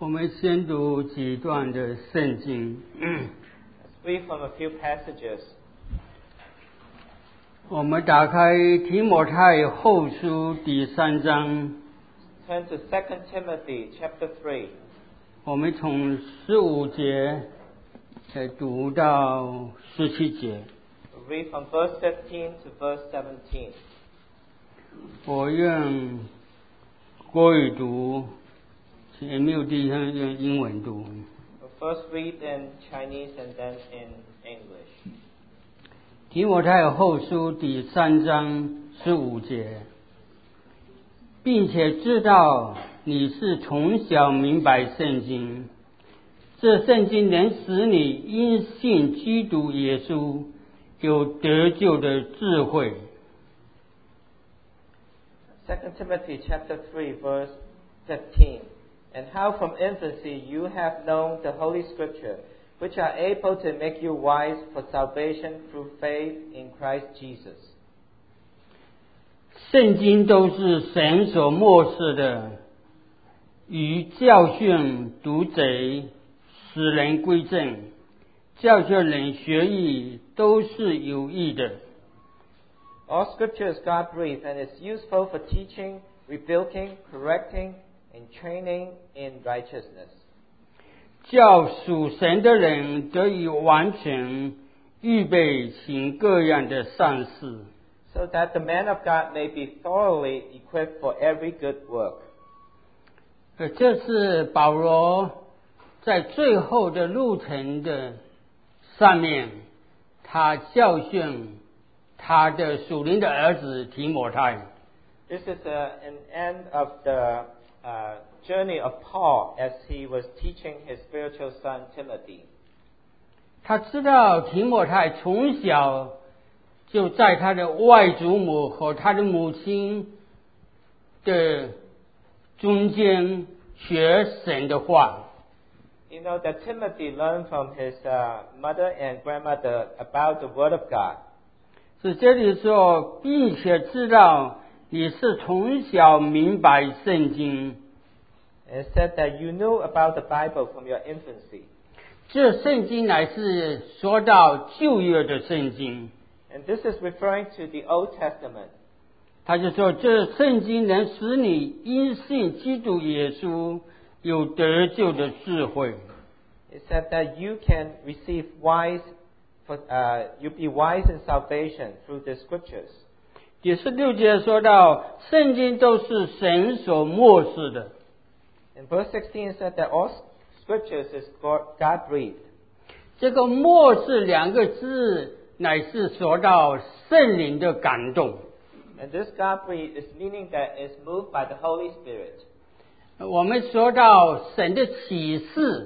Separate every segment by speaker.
Speaker 1: 我们先读几段的圣经。
Speaker 2: Let's read from a few passages.
Speaker 1: 我们打开提摩太后书第3章，
Speaker 2: Turn to 2 Timothy chapter 3.
Speaker 1: 我们从15节读到17节。
Speaker 2: We'll read from verse 15 to verse 17.
Speaker 1: 我用国语读，也没有弟兄用英文读。
Speaker 2: We'll first read in Chinese and then in English.
Speaker 1: 提摩太后书第3章15节，并且知道你是从小明白圣经，这圣经能使你因信基督耶稣有得救的智慧。
Speaker 2: 2 Timothy chapter 3 verse 15. And how from infancy you have known the Holy Scripture, which are able to make you wise for salvation through faith in Christ Jesus.
Speaker 1: 圣经都是神所默示的，与教训读贼，使人归正，教训人学义，都是有益的。
Speaker 2: All Scripture is God-breathed and is useful for teaching, rebuking, correcting, and training in righteousness.
Speaker 1: 叫属神的人得以完全，预备行各样的善事。
Speaker 2: So that the man of God may be thoroughly equipped for every good work.
Speaker 1: 这是保罗在最后的路程的上面，他教训他的属灵的儿子提摩太。
Speaker 2: This is an end of the journey of Paul as he was teaching his spiritual son Timothy.
Speaker 1: 他知道提摩太从小就在他的外祖母和他的母亲的中间学神的话。
Speaker 2: You know that Timothy learned from his mother and grandmother about the Word of God.
Speaker 1: 是这里说，并且知道你是从小明白圣经。
Speaker 2: And it said that you knew about the Bible from your infancy.
Speaker 1: 这圣经乃是说到旧约的圣经。
Speaker 2: And this is referring to the Old Testament.
Speaker 1: 他就说，这圣经能使你因信基督耶稣有得救的智慧。
Speaker 2: It said that you can receive you'll be wise in salvation through the Scriptures.
Speaker 1: 第16节说到，圣经都是神所默示的。
Speaker 2: In verse 16 it said that all Scriptures is God-breathed.
Speaker 1: 这个默示两个字，乃是说到圣灵的感动。
Speaker 2: And this God-breathed is meaning that it's moved by the Holy Spirit.
Speaker 1: 我们说到神的启示，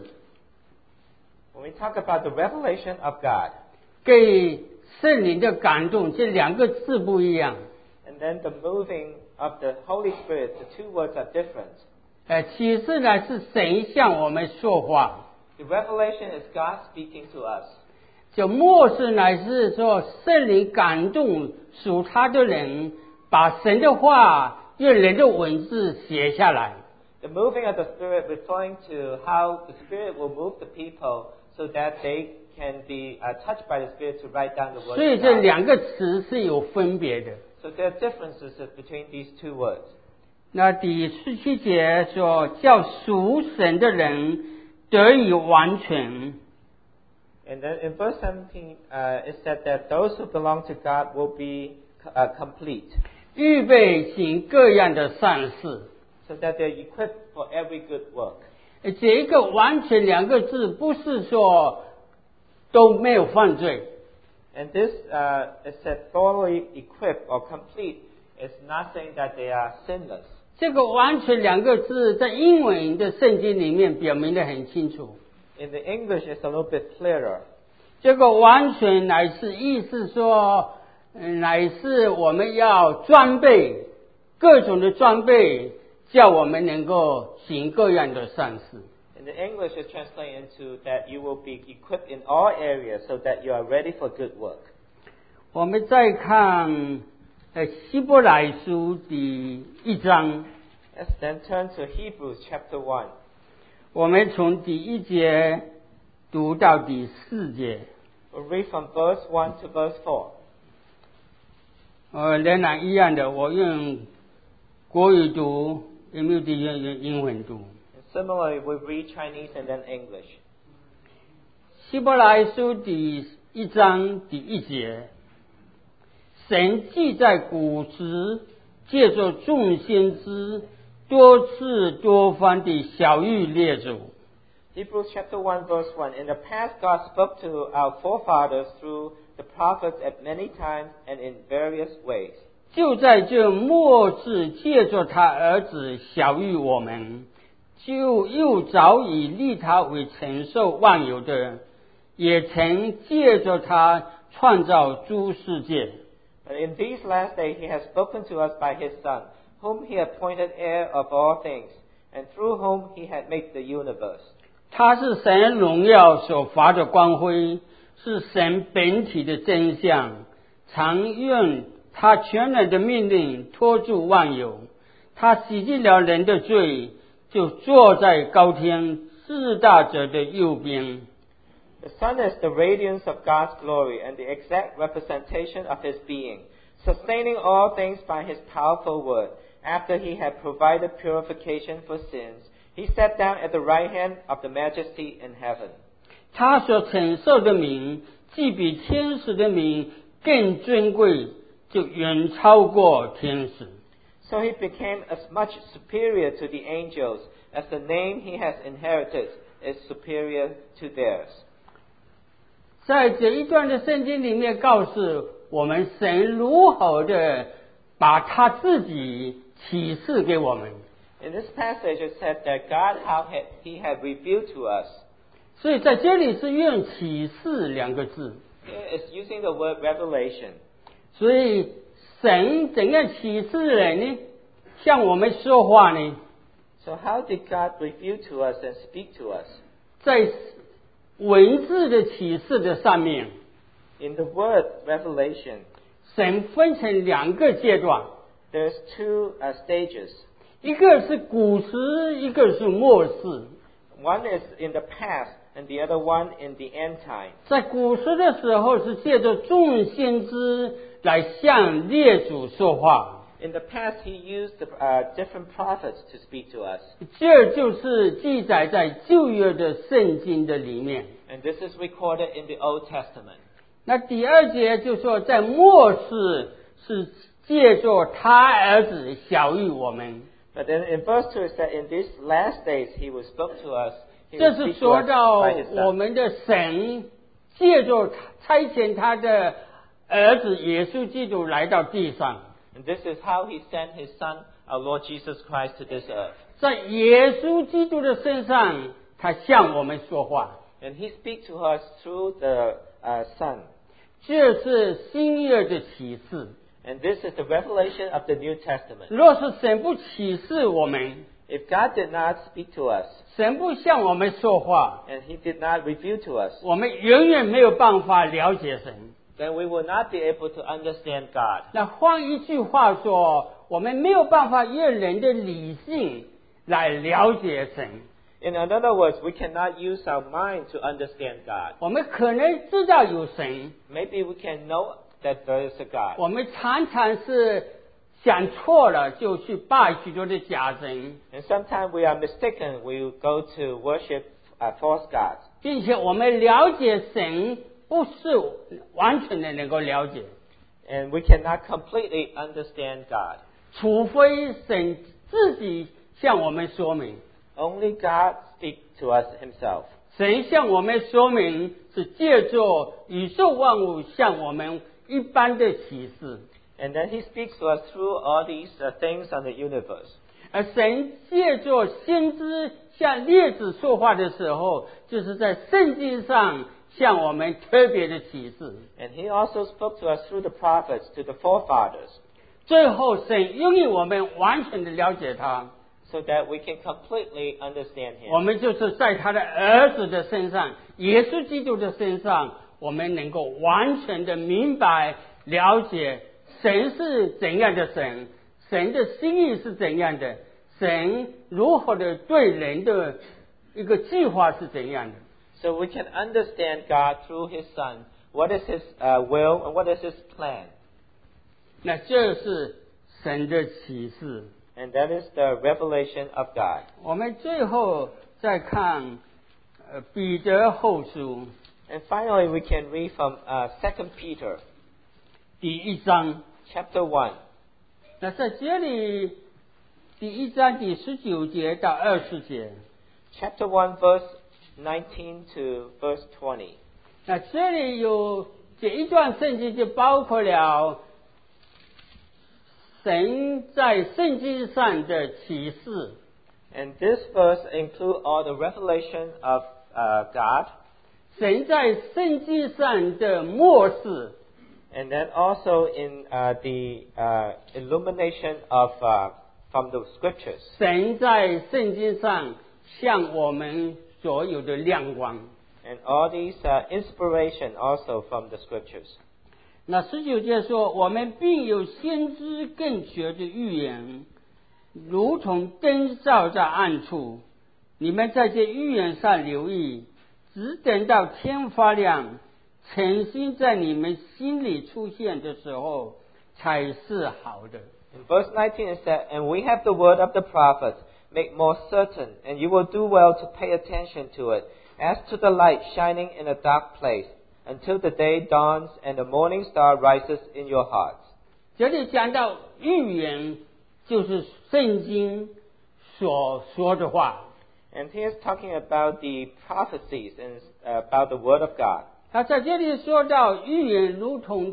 Speaker 2: When we talk about the revelation of God,
Speaker 1: 给圣灵的感动，这两个字不一样。
Speaker 2: and then the moving of the Holy Spirit, the two words are different.
Speaker 1: 启示呢是神向我们说话，
Speaker 2: The revelation is God speaking to us.
Speaker 1: 就默示乃是说圣灵感动属他的人，把神的话用人的文字写下来。
Speaker 2: The moving of the Spirit referring to how the Spirit will move the people so that they can be touched by the Spirit to write down the word
Speaker 1: 所以
Speaker 2: of
Speaker 1: 这
Speaker 2: God.
Speaker 1: 两个词是有分别的。
Speaker 2: So there are differences between these two words.
Speaker 1: 那第17节说，叫属神的人得以完全。
Speaker 2: And then in verse 17, it said that those who belong to God will be complete,
Speaker 1: 预备行各样的善事。
Speaker 2: so that they're equipped for every good work.
Speaker 1: 这一个完全两个字，不是说都没有犯罪，
Speaker 2: And this, it said thoroughly equipped or complete, is not saying that they are sinless.
Speaker 1: 这个完全两个字在英文的圣经里面表明得很清楚。
Speaker 2: In the English, it's a little bit clearer.
Speaker 1: 这个完全乃是意思说，乃是我们要装备各种的装备，叫我们能够行各样的善事。
Speaker 2: In the English, it's translated into that you will be equipped in all areas so that you are ready for good work.
Speaker 1: 我们再看希伯来书第1章，
Speaker 2: Let's then turn to Hebrews chapter 1.
Speaker 1: 我们从第1节读到第4节。
Speaker 2: We'll read from verse 1 to verse 4.
Speaker 1: 仍然一样的，我用国语读，有没有弟兄用英文读？
Speaker 2: Similarly, we read Chinese and then English.
Speaker 1: 希伯来书第1章第1节，神既在古时借着众先知多次多方地晓谕列祖。
Speaker 2: Hebrews chapter 1 verse 1. In the past, God spoke to our forefathers through the prophets at many times and in various ways.
Speaker 1: 就在这末世借着他儿子晓谕我们，就又早已立他为承受万有的，也曾借着他创造诸世界。
Speaker 2: But in these last days, He has spoken to us by His Son, whom He appointed heir of all things, and through whom He had made the universe.
Speaker 1: 他是神荣耀所发的光辉，是神本体的真相，常用他全能的命令托住万有。他洗净了人的罪，就坐在高天至大者的右边。
Speaker 2: The Son is the radiance of God's glory and the exact representation of His being, sustaining all things by His powerful word. After He had provided purification for sins, He sat down at the right hand of the Majesty in heaven.
Speaker 1: 他所承受的名，既比天使的名更尊贵，就远超过天使。
Speaker 2: So He became as much superior to the angels as the name He has inherited is superior to theirs.
Speaker 1: 在这一段的圣经里面告诉我们，神如何的把他自己启示给我们。
Speaker 2: In this passage, it said that God, He had revealed to us.
Speaker 1: 所以在这里是用启示2个字。
Speaker 2: Here is using the word revelation.
Speaker 1: 所以神怎样启示人呢？向我们说话呢？
Speaker 2: So how did God reveal to us and speak to us?
Speaker 1: 在文字的启示的上面，
Speaker 2: In the word revelation,
Speaker 1: 神分成2个阶段，
Speaker 2: there's two stages.
Speaker 1: 一个是古时，一个是末世。
Speaker 2: One is in the past, and the other one in the end time.
Speaker 1: 在古时的时候，是借着众先知来向列祖说话。
Speaker 2: In the past, He used different prophets to speak to us.
Speaker 1: 这就是记载在旧约的圣经的里面。
Speaker 2: And this is recorded in the Old Testament.
Speaker 1: 那第2节就说，在末世是借着他儿子晓谕我们。
Speaker 2: But then in verse 2 it said, in these last days He will speak to us. He
Speaker 1: 这
Speaker 2: will
Speaker 1: 是
Speaker 2: speak to
Speaker 1: 说
Speaker 2: us
Speaker 1: 到
Speaker 2: by His
Speaker 1: 我
Speaker 2: Son.
Speaker 1: 们的神借着差遣他的儿子耶稣基督来到地上。
Speaker 2: And this is how He sent His Son, our Lord Jesus Christ, to this earth.
Speaker 1: 在耶稣基督的身上，他向我们说话。
Speaker 2: And He speaks to us through the Son.
Speaker 1: 这是新约的启示。
Speaker 2: And this is the revelation of the New Testament.
Speaker 1: 若是神不启示我们，
Speaker 2: If God did not speak to us,
Speaker 1: 神不向我们说话，
Speaker 2: and He did not reveal to us,
Speaker 1: 我们永远没有办法了解神。
Speaker 2: then we will not be able to understand God.
Speaker 1: 那换一句话说，我们没有办法用人的理性来了解神。
Speaker 2: In other words, we cannot use our mind to understand God.
Speaker 1: 我们可能知道有神，
Speaker 2: Maybe we can know that there is a God.
Speaker 1: 我们常常是想错了，就去拜许多的假神，
Speaker 2: And sometimes we are mistaken. We go to worship false gods.
Speaker 1: 并且我们了解神不是完全的能够了解，
Speaker 2: And we cannot completely understand God.
Speaker 1: 除非神自己向我们说明。
Speaker 2: Only God speaks to us Himself.
Speaker 1: 神向我们说明是借着宇宙万物向我们一般的启示，
Speaker 2: And then He speaks to us through all these things on the universe.
Speaker 1: 而神借着先知向列子说话的时候，就是在圣经上向我们特别的启示。
Speaker 2: And He also spoke to us through the prophets, to the forefathers,
Speaker 1: 最后，神用于我们完全的了解他，
Speaker 2: so that we can completely understand
Speaker 1: 我
Speaker 2: Him.
Speaker 1: 们就是在他的儿子的身上，耶稣基督的身上，我们能够完全的明白了解神是怎样的神，神的心意是怎样的，神如何的对人的一个计划是怎样的。
Speaker 2: So we can understand God through His Son. What is His will and what is His plan?
Speaker 1: 那这是神的启示。
Speaker 2: And that is the revelation of God.
Speaker 1: 我们最后再看彼得后书
Speaker 2: And finally, we can read from 2 Peter
Speaker 1: 第1章。
Speaker 2: chapter 1.
Speaker 1: 那在这里第1章第19节到20节。
Speaker 2: Chapter 1, verse 19 to verse 20.
Speaker 1: 那这里有这一段圣经就包括了神在圣经上的启示。
Speaker 2: And this verse includes all the revelation of God,
Speaker 1: 神在圣经上的默示。
Speaker 2: and then also in the illumination of from the scriptures.
Speaker 1: 神在圣经上向我们所有的亮光。
Speaker 2: And all these inspiration also from the scriptures.
Speaker 1: 那19节说，我们并有先知更绝的预言，如同灯照在暗处。你们在这预言上留意，只等到天发亮，诚心在你们心里出现的时候，才是好的。
Speaker 2: In verse 19 it said, And we have the word of the prophets, make more certain, and you will do well to pay attention to it, as to the light shining in a dark place, until the day dawns and the morning star rises in your hearts.
Speaker 1: 这里讲到预言，就是圣经所说的话。
Speaker 2: And here's talking about the prophecies and about the word of God.
Speaker 1: 他在这里说到预言如同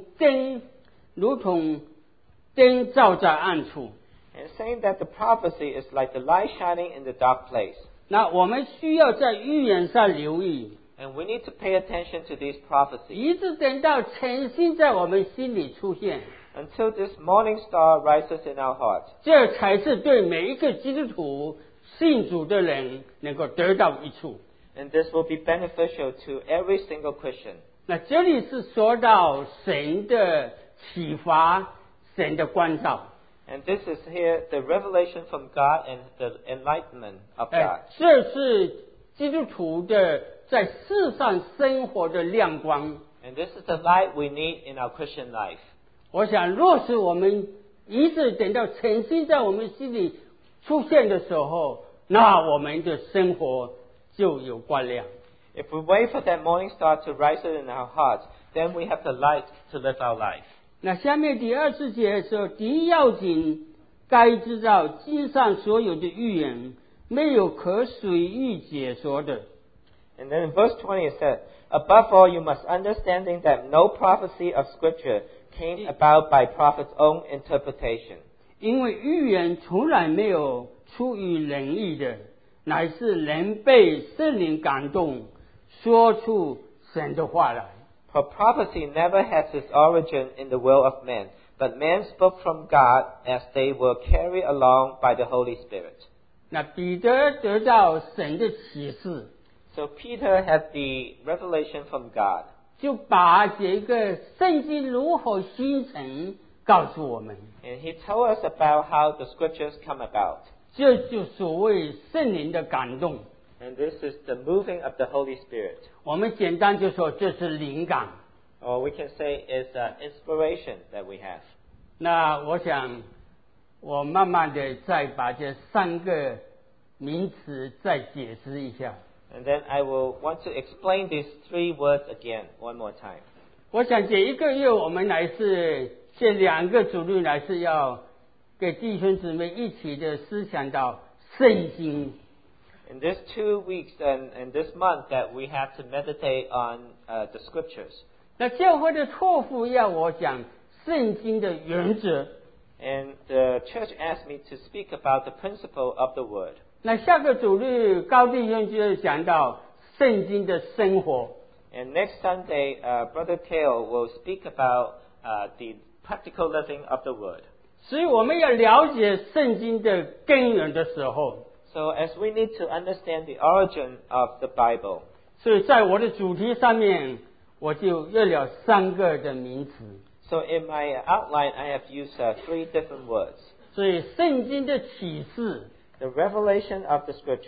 Speaker 1: 灯照在暗处。
Speaker 2: And saying that the prophecy is like the light shining in the dark place.
Speaker 1: 那我们需要在预言上留意，
Speaker 2: And we need to pay attention to these prophecies
Speaker 1: 一直等到诚心在我们心里出现，
Speaker 2: until this morning star rises in our hearts.
Speaker 1: 这才是对每一个基督徒信主的人能够得到益处。
Speaker 2: And this will be beneficial to every single Christian.
Speaker 1: 那这里是说到神的启发，神的关照。
Speaker 2: And this is here the revelation from God and the enlightenment of God.
Speaker 1: 这是基督徒的在世上生活的亮光。
Speaker 2: And this is the light we need in our Christian life.
Speaker 1: 我想，若是我们一直等到诚心在我们心里出现的时候，那我们的生活就有光亮。
Speaker 2: If we wait for that morning star to rise in our hearts, then we have the light to live our life.
Speaker 1: 那下面第20节说，第一要紧，该知道经上所有的预言，没有可随意解说的。
Speaker 2: And then in verse 20 it said, Above all, you must understanding that no prophecy of Scripture came about by prophet's own interpretation.
Speaker 1: 因为预言从来没有出于人意的，乃是人被圣灵感动，说出神的话来。
Speaker 2: For prophecy never has its origin in the will of man, but man spoke from God as they were carried along by the Holy Spirit.
Speaker 1: 那彼得得到神的启示，
Speaker 2: So Peter had the revelation from God.
Speaker 1: 就把这个圣经如何形成告诉我们。
Speaker 2: And he told us about how the scriptures come about.
Speaker 1: 这就所谓圣灵的感动。
Speaker 2: And this is the moving of the Holy Spirit.
Speaker 1: 我们简单就说这是灵感。
Speaker 2: Or we can say it's inspiration that we have.
Speaker 1: 那我想，我慢慢的再把这3个名词再解释一下。
Speaker 2: And then I will want to explain these 3 words again one more time.
Speaker 1: 我想这1个月我们来是这2个主日来是要给弟兄姊妹一起的思想到圣经。
Speaker 2: In these 2 weeks and this month that we have to meditate on the scriptures.
Speaker 1: 那教会的托付要我讲圣经的原则。
Speaker 2: And the church asked me to speak about the principle of the word.
Speaker 1: 那下个主日高弟兄就讲到圣经的生活。
Speaker 2: And next Sunday, Brother Kale will speak about the practical living of the word.
Speaker 1: 所以我们要了解圣经的根源的时候，
Speaker 2: So as we need to understand the origin of the Bible,
Speaker 1: 所以在我的主题上面，我就用了3个的名词。
Speaker 2: so in my outline I have used 3 different words.
Speaker 1: 所以圣经的启示，
Speaker 2: The revelation of the scripture,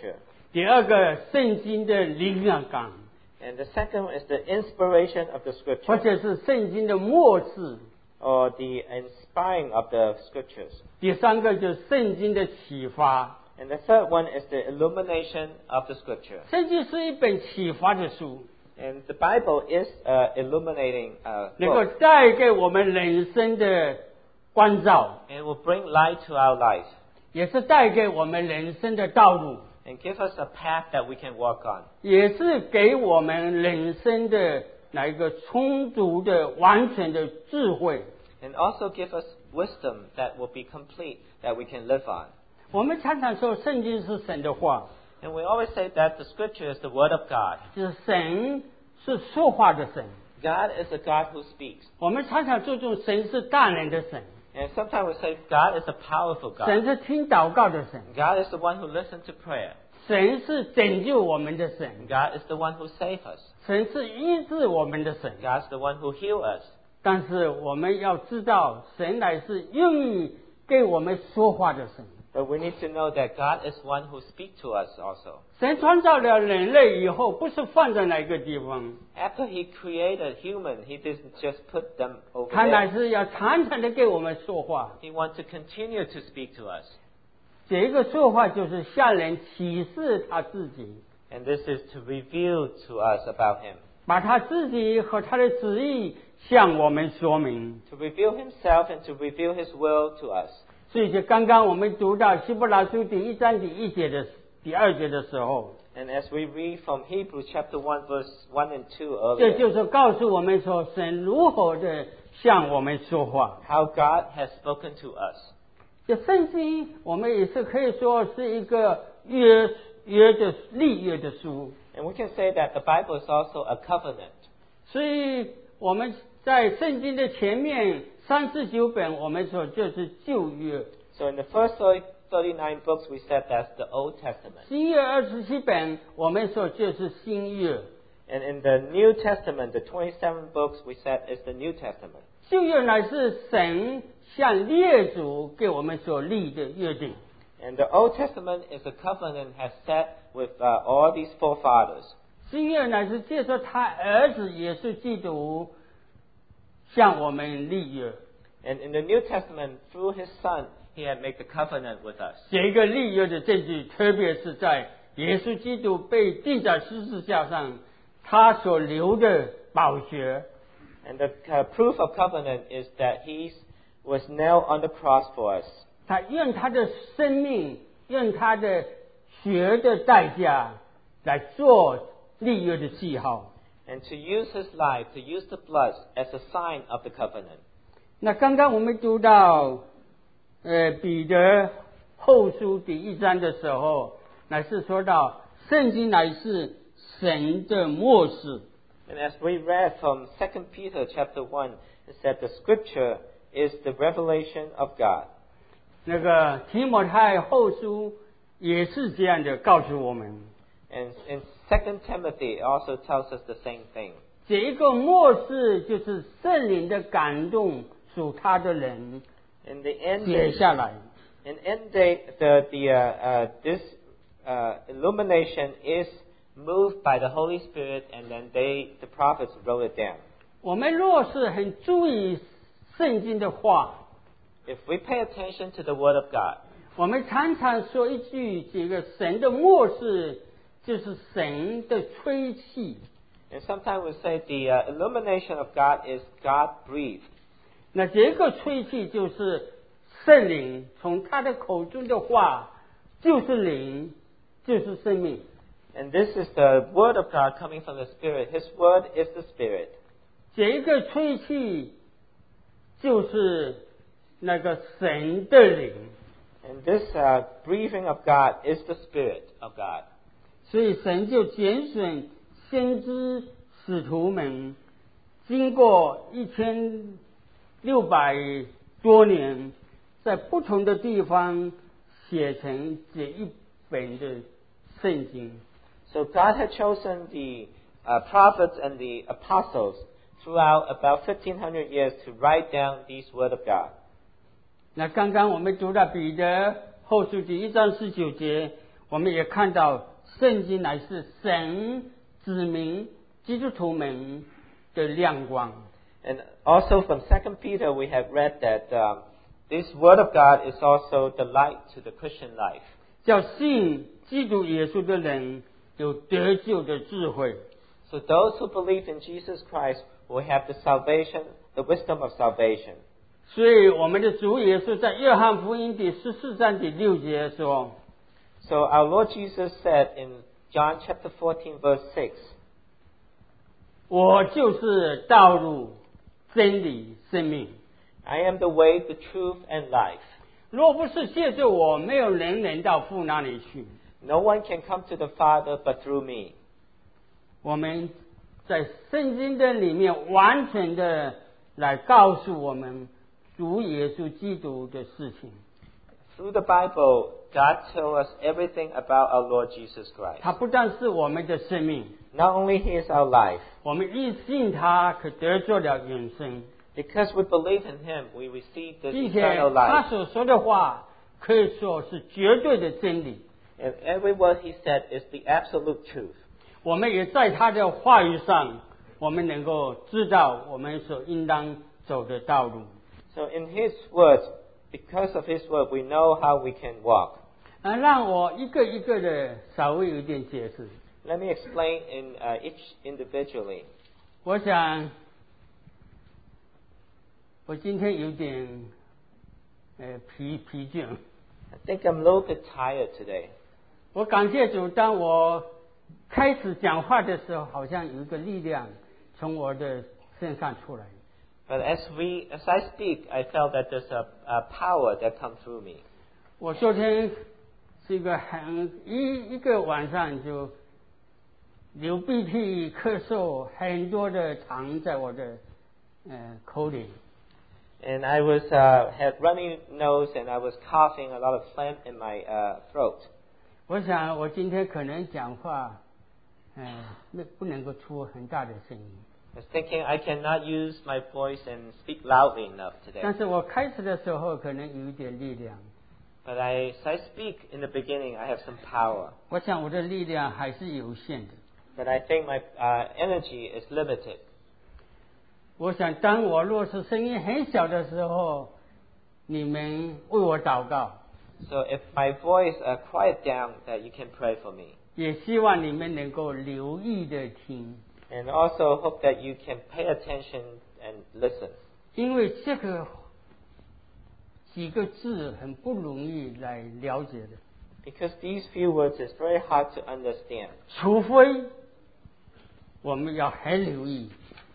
Speaker 1: 第二个，圣经的灵感，
Speaker 2: And the second is the inspiration of the
Speaker 1: 或
Speaker 2: scripture,
Speaker 1: 者是圣经的默示。
Speaker 2: or the inspiring of the scriptures.
Speaker 1: 第三个就是圣经的启发。
Speaker 2: And the third one is the illumination of the scripture.
Speaker 1: 圣经是一本启发的书，
Speaker 2: And the Bible is illuminating
Speaker 1: 能够
Speaker 2: book,
Speaker 1: 带给我们人生的关照，
Speaker 2: and will bring light to our life
Speaker 1: 也是带给我们人生的道路，
Speaker 2: and give us a path that we can walk on.
Speaker 1: 也是给我们人生的一个充足的、完全的智慧。
Speaker 2: And also give us wisdom that will be complete, that we can live on.
Speaker 1: 我们常常说圣经是神的话，
Speaker 2: And we always say that the scripture is the word of God.
Speaker 1: 就是神是说话的神。
Speaker 2: God is a God who speaks.
Speaker 1: 我们常常注重神是大能的神，
Speaker 2: And sometimes we say God is a powerful
Speaker 1: 神
Speaker 2: God.
Speaker 1: 是听祷告的神，
Speaker 2: God is the one who listens to prayer.
Speaker 1: 神是拯救我们的神，
Speaker 2: God is the one who saves us.
Speaker 1: 神是医治我们的神。
Speaker 2: God is the one who heals us.
Speaker 1: 但是我们要知道，神乃是愿意给我们说话的神。
Speaker 2: But we need to know that God is one who speaks to us also.
Speaker 1: 神创造了人类以后，不是放在哪个地方，
Speaker 2: After He created human, He didn't just put them over
Speaker 1: 他乃
Speaker 2: there.
Speaker 1: 是要常常的给我们说话。
Speaker 2: He wants to continue to speak to us.
Speaker 1: 这个说话就是向人启示他自己，
Speaker 2: And this is to reveal to us about Him.
Speaker 1: 把他自己和他的旨意向我们说明。
Speaker 2: To reveal Himself and to reveal His will to us.
Speaker 1: 所以就刚刚我们读到希伯来书第1章第2节的时候，
Speaker 2: And as we read from Hebrews chapter 1 verse 1 and 2
Speaker 1: 这
Speaker 2: earlier,
Speaker 1: 就是告诉我们说，神如何的向我们说话。
Speaker 2: how God has spoken to us.
Speaker 1: 这圣经我们也是可以说是一个立约的书，
Speaker 2: And we can say that the Bible is also a covenant.
Speaker 1: 所以我们在圣经的前面39本，我们说就是旧约；
Speaker 2: So in the first 39 books, we said that's the Old Testament.
Speaker 1: 新约27本，我们说就是新约。
Speaker 2: And in the New Testament, the 27 books, we said is the New Testament.
Speaker 1: 旧约乃是神向列祖给我们所立的约定，
Speaker 2: And the Old Testament is a covenant has set with all these forefathers.
Speaker 1: 新约乃是借着他儿子耶稣基督向我们立约。
Speaker 2: And in the New Testament, through His Son, He had made the covenant with us.
Speaker 1: 这个立约的证据，特别是在耶稣基督被钉在十字架上，他所流的宝血。
Speaker 2: And the proof of covenant is that He was nailed on the cross for us.
Speaker 1: 他用他的生命，用他的血的代价来做立约的记号。
Speaker 2: And to use His life, to use the blood as a sign of the covenant.
Speaker 1: 那刚刚我们读到彼得后书第1章的时候，乃是说到圣经乃是神的默示。
Speaker 2: And as we read from 2 Peter chapter 1, it said the scripture is the revelation of God.
Speaker 1: 那个提摩太后书也是这样的告诉我们，
Speaker 2: And in 2 Timothy, it also tells us the same thing.
Speaker 1: 这一个默示就是圣灵的感动，属他的人
Speaker 2: In the end,
Speaker 1: 写下来。
Speaker 2: in end day, this illumination is moved by the Holy Spirit, and then the prophets wrote it down.
Speaker 1: 我们若是很注意圣经的话，
Speaker 2: If we pay attention to the Word of God,
Speaker 1: 我们常常说一句，这个神的默示就是神的吹气。
Speaker 2: and sometimes we say the illumination of God is God breathed.
Speaker 1: 那这个吹气就是圣灵从他的口中的话，就是灵，就是生命。
Speaker 2: And this is the Word of God coming from the Spirit. His Word is the Spirit.
Speaker 1: 这个吹气就是那个神的灵。
Speaker 2: And this breathing of God is the Spirit of God.
Speaker 1: 所以神就拣选先知使徒们，经过1600多年，在不同的地方写成这一本的圣经。
Speaker 2: So God had chosen the prophets and the apostles throughout about 1500 years to write down these Word of God.
Speaker 1: 那刚刚我们读到彼得后书第1章19节，我们也看到圣经乃是神子民基督徒们的亮光。
Speaker 2: And also from 2 Peter we have read that this word of God is also the light to the Christian life.
Speaker 1: 叫信基督耶稣的人有得救的智慧。
Speaker 2: So those who believe in Jesus Christ will have the salvation, the wisdom of salvation.
Speaker 1: 所以我们的主耶稣在约翰福音第14章第6节说，
Speaker 2: So our Lord Jesus said in John chapter 14 verse 6,
Speaker 1: 我就是道路真理生命，
Speaker 2: I am the way, the truth, and life.
Speaker 1: 若不是借着我，没有人能到父那里去。
Speaker 2: No one can come to the Father but through me.
Speaker 1: 我们在圣经的里面完全的来告诉我们主耶稣基督的事情。
Speaker 2: Through the Bible, God tells us everything about our Lord Jesus Christ.
Speaker 1: 他不但是我们的生命，
Speaker 2: Not only He is our life,
Speaker 1: 我们一信他，可得着了永生，
Speaker 2: because we believe in Him, we receive this
Speaker 1: 并且
Speaker 2: eternal
Speaker 1: 他
Speaker 2: life.
Speaker 1: 所说的话可以说是绝对的真理。
Speaker 2: And every word He said is the absolute truth.
Speaker 1: 我们也在他的话语上，我们能够知道我们所应当走的道路。
Speaker 2: So in His words, because of His word, we know how we can walk.
Speaker 1: 让我一个一个的稍微有一点解释。
Speaker 2: Let me explain in each individually.
Speaker 1: 我想，我今天有点疲倦。
Speaker 2: I think I'm a little bit tired today.
Speaker 1: 我感谢主，当我开始讲话的时候，好像有一个力量从我的身上出来。
Speaker 2: But as I speak, I felt that there's a power that comes through me.
Speaker 1: 我昨天是一个晚上就流鼻涕、咳嗽，很多的痰在我的口里。
Speaker 2: And I had runny nose and I was coughing, a lot of phlegm in my throat.
Speaker 1: 我想我今天可能讲话，不能够出很大的声音。
Speaker 2: I was thinking I cannot use my voice and speak loudly enough
Speaker 1: 但
Speaker 2: today.
Speaker 1: 是我开始的时候可能有一点力量。
Speaker 2: But as I speak in the beginning, I have some power.
Speaker 1: 我想我的力量还是有限的。
Speaker 2: But I think my energy is limited.
Speaker 1: 我想当我若是声音很小的时候，你们为我祷告，
Speaker 2: So if my voice quiet down, that you can pray for me.
Speaker 1: 也希望你们能够留意的听，
Speaker 2: And also hope that you can pay attention and listen.
Speaker 1: 因为这个几个字很不容易来了解的。
Speaker 2: Because these few words is very hard to understand.
Speaker 1: 除非我们要很留意，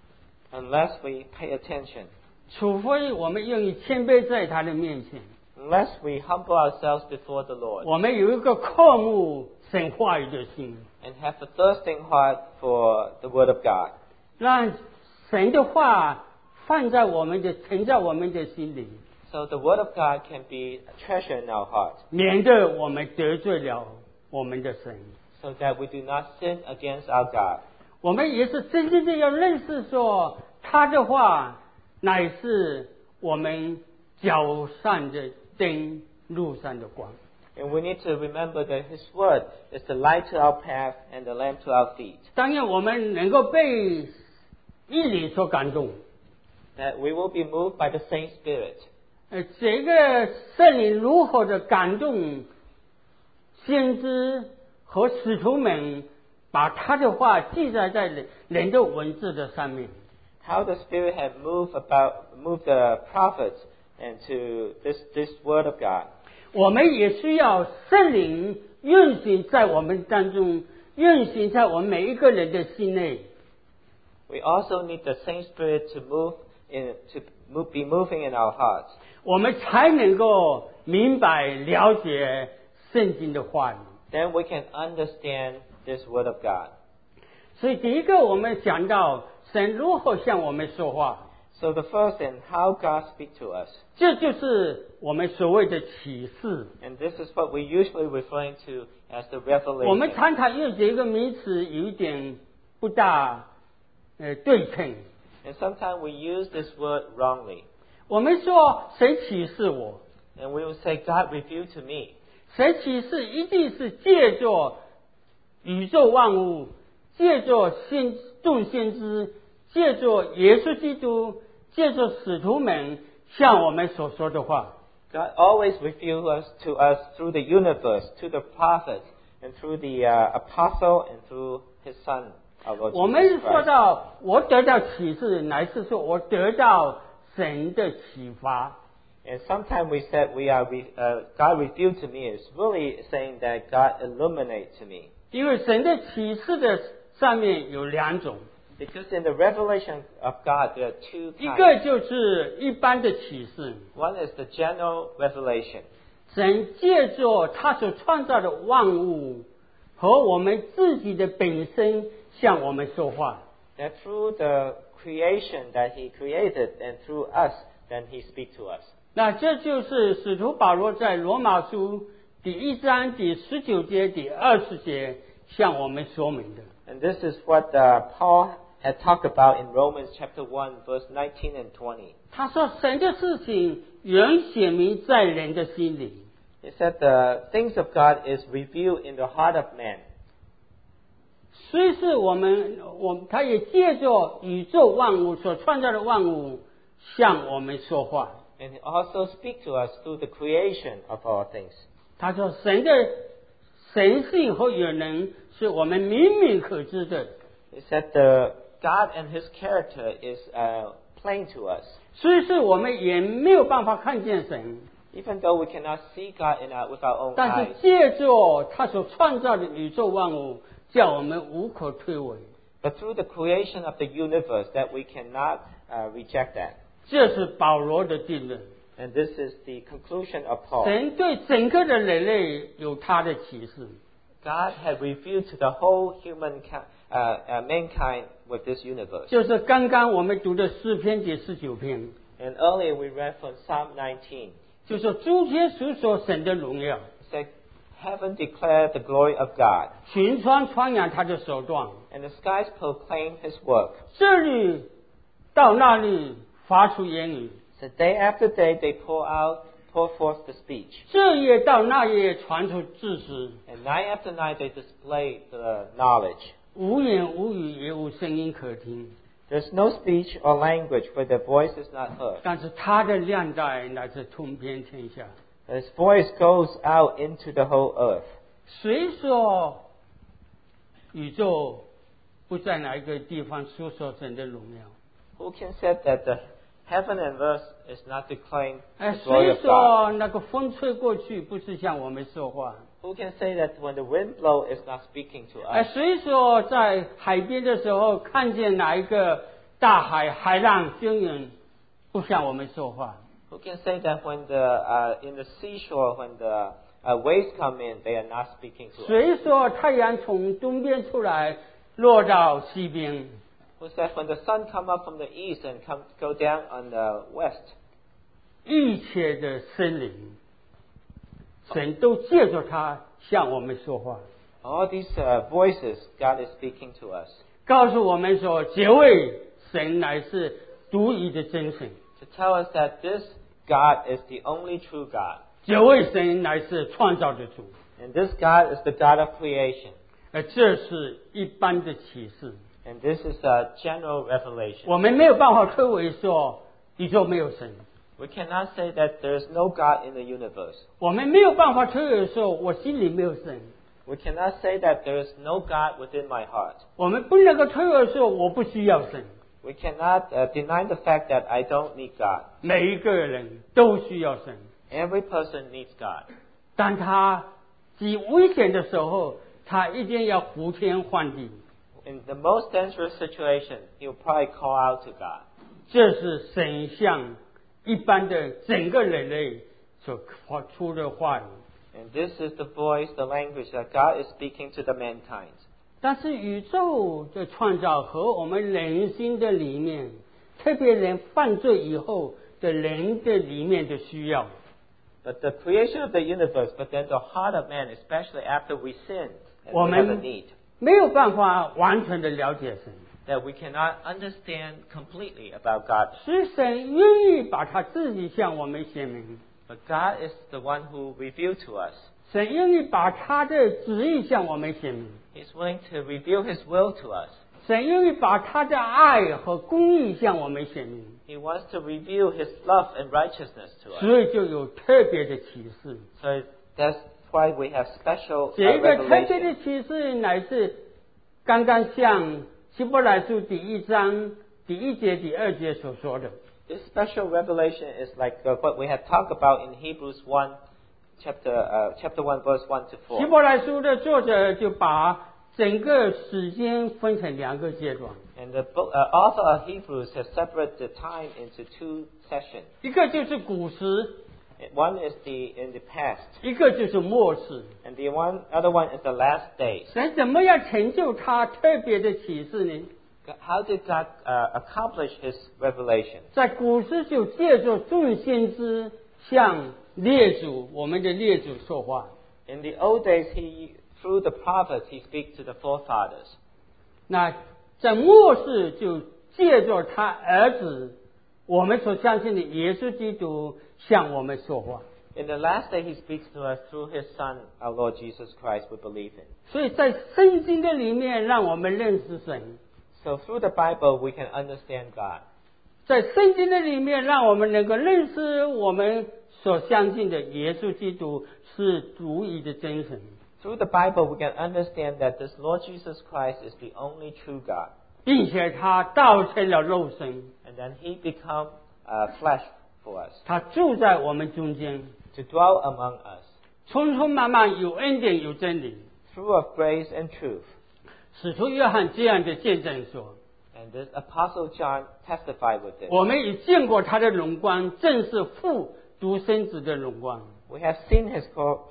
Speaker 2: Unless we pay attention.
Speaker 1: 除非我们愿意谦卑在他的面前，
Speaker 2: Unless we humble ourselves before the Lord.
Speaker 1: 我们有一个渴慕神话语的心，
Speaker 2: And have a thirsting heart for the Word of God.
Speaker 1: 让神的话放在存在我们的心里，
Speaker 2: So the Word of God can be a treasure in our heart.
Speaker 1: 免得我们得罪了我们的神。
Speaker 2: So that we do not sin against our God.
Speaker 1: 我们也是真正的要认识说，他的话乃是我们脚上的灯，路上的光。
Speaker 2: And we need to remember that His Word is the light to our path and the lamp to our feet.
Speaker 1: 当然，我们能够被义理所感动。
Speaker 2: That we will be moved by the same Spirit.
Speaker 1: 这个圣灵如何的感动先知和使徒们，把他的话记载在人的文字的上面。
Speaker 2: How the Spirit had moved the prophets and to this Word of God.
Speaker 1: 我们也需要圣灵运行在我们当中，运行在我们每一个人的心内。
Speaker 2: We also need the same Spirit to be moving in our hearts.
Speaker 1: 我们才能够明白了解圣经的话语。
Speaker 2: Then we can understand this Word of God.
Speaker 1: 所以第一个，我们讲到神如何向我们说话，
Speaker 2: So the first thing, how God speaks to us.
Speaker 1: 这就是我们所谓的启示。
Speaker 2: And this is what we usually referring to as the
Speaker 1: 我们
Speaker 2: revelation.
Speaker 1: 常常用这个名词有一点不大对称。
Speaker 2: And sometimes we use this word wrongly.
Speaker 1: 我们说谁启示我？
Speaker 2: And we will say, God revealed to me.
Speaker 1: 谁启示一定是借着宇宙万物借着众先知，借着耶稣基督，借着使徒们向我们所说的话。
Speaker 2: God always reveals to us through the universe, through the prophets, and through the apostle, and through His Son, our Lord
Speaker 1: 我们
Speaker 2: Jesus
Speaker 1: 说
Speaker 2: Christ.
Speaker 1: 到我得到启示，乃是说我得到神的启发。
Speaker 2: And sometimes we said God revealed to me. It's really saying that God illuminated to me.
Speaker 1: 因为神的启示的上面有两种，
Speaker 2: Because in the revelation of God, there are two
Speaker 1: 一个
Speaker 2: kinds.
Speaker 1: 就是一般的启示，
Speaker 2: One is the general revelation.
Speaker 1: 神借着他所创造的万物和我们自己的本身向我们说话。
Speaker 2: That through the creation that He created and through us, then He speaks to us.
Speaker 1: 那这就是使徒保罗在罗马书第1章第19节、第20节向我们说明的。
Speaker 2: And this is what Paul had talked about in Romans chapter 1, verse 19 and 20.
Speaker 1: 他说神的事情原显明在人的心里。
Speaker 2: He said the things of God is revealed in the heart of man.
Speaker 1: 虽是他也借着宇宙万物所创造的万物向我们说话。
Speaker 2: And He also speaks to us through the creation of all things.
Speaker 1: 他说神的神性和原能是我们明明可知的，
Speaker 2: He said the God and His character is plain to us.
Speaker 1: 虽是我们也没有办法看见神，
Speaker 2: Even though we cannot see God with our own
Speaker 1: 但
Speaker 2: eyes.
Speaker 1: 是借着他所创造的宇宙万物，叫我们无可推诿。
Speaker 2: But through the creation of the universe, that we cannot reject that.
Speaker 1: 这是保罗的定论。
Speaker 2: And this is the conclusion of Paul.
Speaker 1: 神对整个的人类有他的启示，
Speaker 2: God had revealed to the whole mankind with this universe.
Speaker 1: 就是刚刚我们读的诗篇第19篇，
Speaker 2: And earlier we read from Psalm 19.
Speaker 1: 就说诸天述说神的荣耀，
Speaker 2: It said, Heaven declared the glory of God,
Speaker 1: 群川传扬他的手段，
Speaker 2: and the skies proclaim His work.
Speaker 1: 这里到那里发出言语，
Speaker 2: So day after day they pour forth the speech.
Speaker 1: 这夜到那夜传出知识，
Speaker 2: And night after night they display the knowledge.
Speaker 1: 无言无语，也无声音可听。
Speaker 2: There's no speech or language where their voice is not heard.
Speaker 1: 但是他的亮带乃是通遍天下。
Speaker 2: His voice goes out into the whole earth.
Speaker 1: 谁说宇宙不在哪一个地方诉说神的荣耀？
Speaker 2: Who can say that the heaven and earth is not declaring
Speaker 1: 哎，
Speaker 2: the glory
Speaker 1: 谁
Speaker 2: of God?
Speaker 1: 说那个风吹过去不是向我们说话？
Speaker 2: Who can say that when the wind blows, it's not speaking to
Speaker 1: 哎，
Speaker 2: us?
Speaker 1: 谁说在海边的时候看见哪一个大海浪汹涌不向我们说话？
Speaker 2: Who can say that when in the seashore, when the waves come in, they are not speaking to us?
Speaker 1: 谁说太阳从东边出来落到西边？
Speaker 2: Who said when the sun come up from the east and go down on the west?
Speaker 1: 一切的生灵，神都借着它向我们说话，
Speaker 2: All these voices, God is speaking to us
Speaker 1: 告诉我们说，这位神乃是独一的真神，
Speaker 2: to tell us that this God is the only true God.
Speaker 1: 这位神乃是创造的主。
Speaker 2: And this God is the God of creation.
Speaker 1: 这是一般的启示，
Speaker 2: And this is a general revelation.
Speaker 1: 我们没有办法推诿说宇宙没有神，
Speaker 2: We cannot say that there is no God in the universe.
Speaker 1: 我们没有办法推诿说我心里没有神，
Speaker 2: We cannot say that there is no God within my heart.
Speaker 1: 我们不能够推诿说我不需要神。
Speaker 2: We cannot deny the fact that I don't need God.
Speaker 1: 每一个人都需要神，
Speaker 2: Every person needs God.
Speaker 1: 当他极危险的时候，他一定要呼天唤地。
Speaker 2: In the most dangerous situation, he'll probably call out to God.
Speaker 1: 这是神向一般的整个人类所发出的话语。
Speaker 2: And this is the voice, the language that God is speaking to the mankind.
Speaker 1: 但是宇宙的创造和我们人心的里面，特别人犯罪以后的人的里面的需要，
Speaker 2: But the creation of the universe, but then the heart of man, especially after we sin, and we have a
Speaker 1: 我们
Speaker 2: need
Speaker 1: 没有办法完全的了解神，
Speaker 2: that we cannot understand completely about God.
Speaker 1: 所以神愿意把他自己向我们显明，
Speaker 2: But God is the one who revealed to us.
Speaker 1: 神愿意把他的旨意向我们显明。
Speaker 2: He's willing to reveal His will to us.
Speaker 1: 神愿意把他的爱和公义向我们显明，
Speaker 2: He wants to reveal His love and righteousness to us.
Speaker 1: 所以就有特别的启示。
Speaker 2: So that's why we have special
Speaker 1: 这个特别
Speaker 2: revelation.
Speaker 1: 的启示乃是刚刚像希伯来书第1章第1节、第2节所说的。
Speaker 2: This special revelation is like what we have talked about in Hebrews 1, chapter 1, verse 1 to
Speaker 1: 希
Speaker 2: 4.
Speaker 1: 伯来书的作者就把整个时间分成2个阶段，
Speaker 2: And the author of Hebrews has separated the time into 2 sessions.
Speaker 1: 一个就是古时，
Speaker 2: One is in the past,
Speaker 1: 一个就是末世。
Speaker 2: and the other one is the last days.
Speaker 1: 神怎么样成就他特别的启示呢？
Speaker 2: How did God accomplish His revelation?
Speaker 1: 在古时就借着众先知向列祖，我们的列祖说话。
Speaker 2: In the old days, through the prophets, He speaks to the forefathers.
Speaker 1: 那在末世就借着他儿子，我们所相信的耶稣基督向我们说话。
Speaker 2: In the last day, He speaks to us through His Son, our Lord Jesus Christ, we believe in.
Speaker 1: 所以在圣经的里面，让我们认识神；
Speaker 2: So through the Bible, we can understand God.
Speaker 1: 在圣经的里面，让我们能够认识我们所相信的耶稣基督是独一的真神，
Speaker 2: Through the Bible, we can understand that this Lord Jesus Christ is the only true God.
Speaker 1: 并且他道成了肉身，
Speaker 2: And then He become flesh for us,
Speaker 1: 他住在我们中间，
Speaker 2: to dwell among us,
Speaker 1: 充充满满有恩典有真理。
Speaker 2: true of grace and truth.
Speaker 1: 使徒约翰这样的见证说：
Speaker 2: And this Apostle John testified with this.
Speaker 1: 我们已见过他的荣光，正是父独生子的荣光。
Speaker 2: We have seen His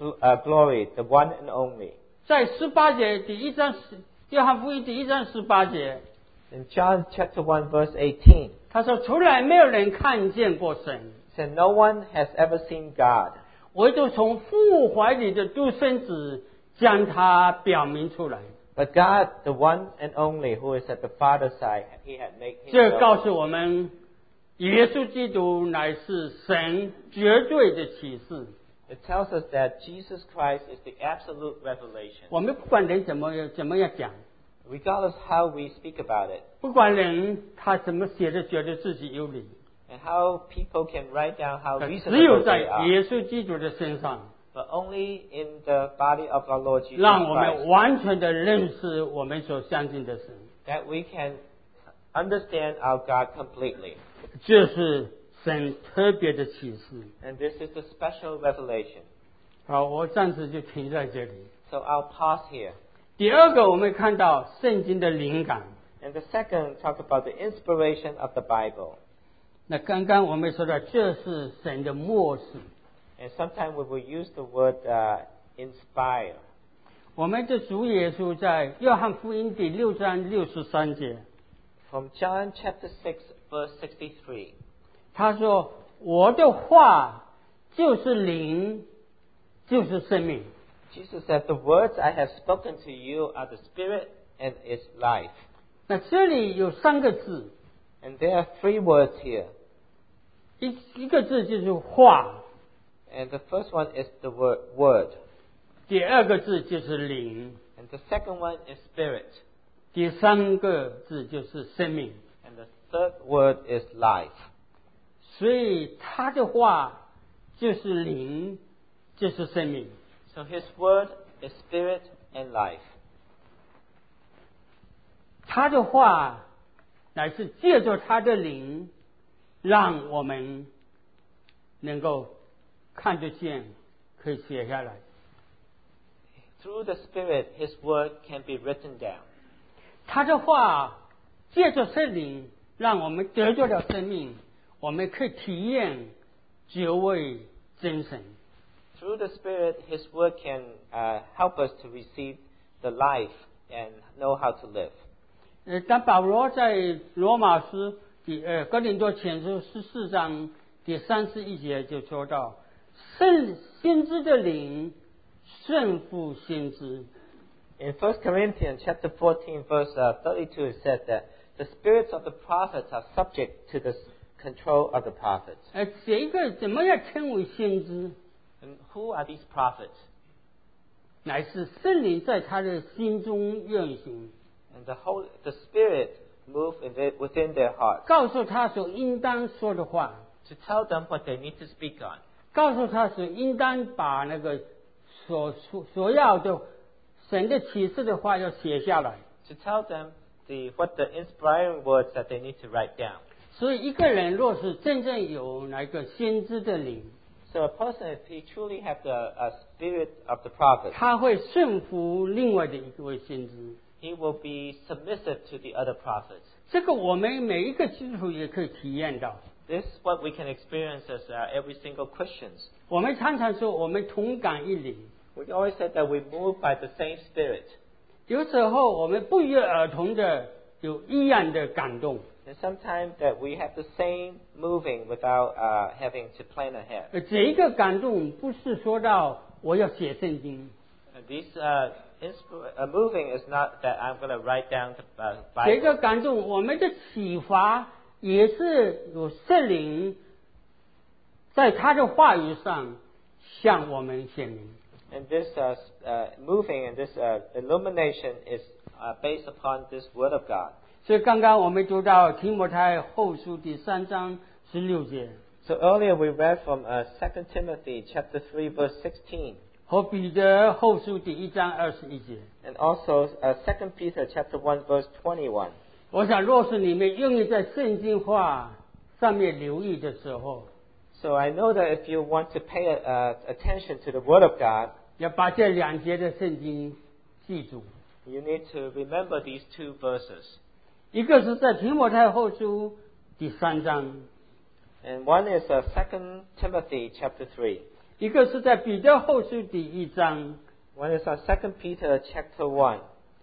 Speaker 2: glory, the one and only.
Speaker 1: 在18节第1章，约翰福音第1章18节，
Speaker 2: In John chapter 1, verse 18,
Speaker 1: 他说：从来没有人看见过神，
Speaker 2: said, No one has ever seen God,
Speaker 1: 唯独从父怀里的独生子将他表明出来。
Speaker 2: but God, the one and only, who is at the Father's side, He had made
Speaker 1: 这告
Speaker 2: Himself.
Speaker 1: 诉我们，耶稣基督乃是神绝对的启示。
Speaker 2: It tells us that Jesus Christ is the absolute revelation.
Speaker 1: 我们不管人怎么样讲，
Speaker 2: Regardless how we speak about it,
Speaker 1: 不管人他怎么写的，觉得自己有理，
Speaker 2: and how people can write down how
Speaker 1: 只有
Speaker 2: reasonable
Speaker 1: 在
Speaker 2: they are,
Speaker 1: 耶稣基督的身上，
Speaker 2: but only in the body of our Lord Jesus
Speaker 1: 让我
Speaker 2: Christ,
Speaker 1: 们完全的认识我们所相信的神。
Speaker 2: that we can understand our God completely.
Speaker 1: 这是神特别的启示。
Speaker 2: And this is the special revelation.
Speaker 1: 好，我暂时就停在这里。
Speaker 2: So I'll pause here.
Speaker 1: 第二个，我们看到圣经的灵感。
Speaker 2: And the second, talk about the inspiration of the Bible.
Speaker 1: 那刚刚我们说的，这是神的默示。
Speaker 2: And sometimes we will use the word inspire.
Speaker 1: 我们的主耶稣在约翰福音第6章63节，
Speaker 2: From John chapter 6, verse 63.
Speaker 1: 他说：“我的话就是灵，就是生命。”
Speaker 2: Jesus said, The words I have spoken to you are the spirit and is life.
Speaker 1: 那这里有3个字，
Speaker 2: And there are 3 words here.
Speaker 1: 一个字就是话，
Speaker 2: And the first one is the word.
Speaker 1: 第2个字就是灵，
Speaker 2: And the second one is spirit.
Speaker 1: 第3个字就是生命。
Speaker 2: And the third word is life.
Speaker 1: 所以他的话就是灵，就是生命。
Speaker 2: So His word is spirit and life.
Speaker 1: 他的话乃是借着他的灵，让我们能够看得见，可以写下来。
Speaker 2: Through the spirit, His word can be written down.
Speaker 1: 他的话借着圣灵，让我们得着了生命，我们可以体验这位真神。
Speaker 2: Through the Spirit, His word can help us to receive the life and know how to live.
Speaker 1: 但保罗在罗马书哥林多前书14章第31节就说到，先知的灵胜负先知。
Speaker 2: In 1 Corinthians chapter 14, verse 32, it said that the spirits of the prophets are subject to the control of the prophets.
Speaker 1: 这个怎么样称为先知？
Speaker 2: And who are these prophets?
Speaker 1: 乃是圣灵在他的心中运行，
Speaker 2: And the Spirit move within their hearts
Speaker 1: 告诉他所应当说的话，
Speaker 2: to tell them what they need to speak on,
Speaker 1: 告诉他所应当把那个所要的神的启示的话要写下来。
Speaker 2: to tell them what the inspiring words that they need to write down.
Speaker 1: 所以一个人若是真正有那个先知的灵，
Speaker 2: So a person, if he truly have the spirit of the prophet,
Speaker 1: 他会顺服另外的一位先知。
Speaker 2: he will be submissive to the other prophets.
Speaker 1: 这个我们每一个基督徒也可以体验到。
Speaker 2: This is what we can experience as every single Christians.
Speaker 1: 我们常常说我们同感一灵，
Speaker 2: We always said that we move by the same spirit.
Speaker 1: 有时候我们不约而同的有一样的感动。
Speaker 2: And sometimes that we have the same moving without having to plan ahead.
Speaker 1: 这一个感动不是说到我要写圣经，
Speaker 2: And this moving is not that I'm going to write down the
Speaker 1: 这个
Speaker 2: Bible.
Speaker 1: 感动我们的启发也是有圣灵在他的话语上向我们显明。
Speaker 2: And this moving and this illumination is based upon this Word of God.
Speaker 1: 所以刚刚我们读到提摩太后书第3章16节，
Speaker 2: So earlier we read from 2 Timothy chapter 3 verse 16,
Speaker 1: 和彼得后书第1章21节。
Speaker 2: and also 2 Peter chapter 1 verse 21.
Speaker 1: 我想，若是你们愿意在圣经话上面留意的时候，
Speaker 2: So I know that if you want to pay attention to the Word of God,
Speaker 1: 要把这2节的圣经记住。
Speaker 2: you need to remember these two verses.
Speaker 1: 一个是在提摩太后书第3章，
Speaker 2: And one is 2 Timothy chapter 3.
Speaker 1: 一个是在彼得后书第1章。
Speaker 2: One is 2 Peter chapter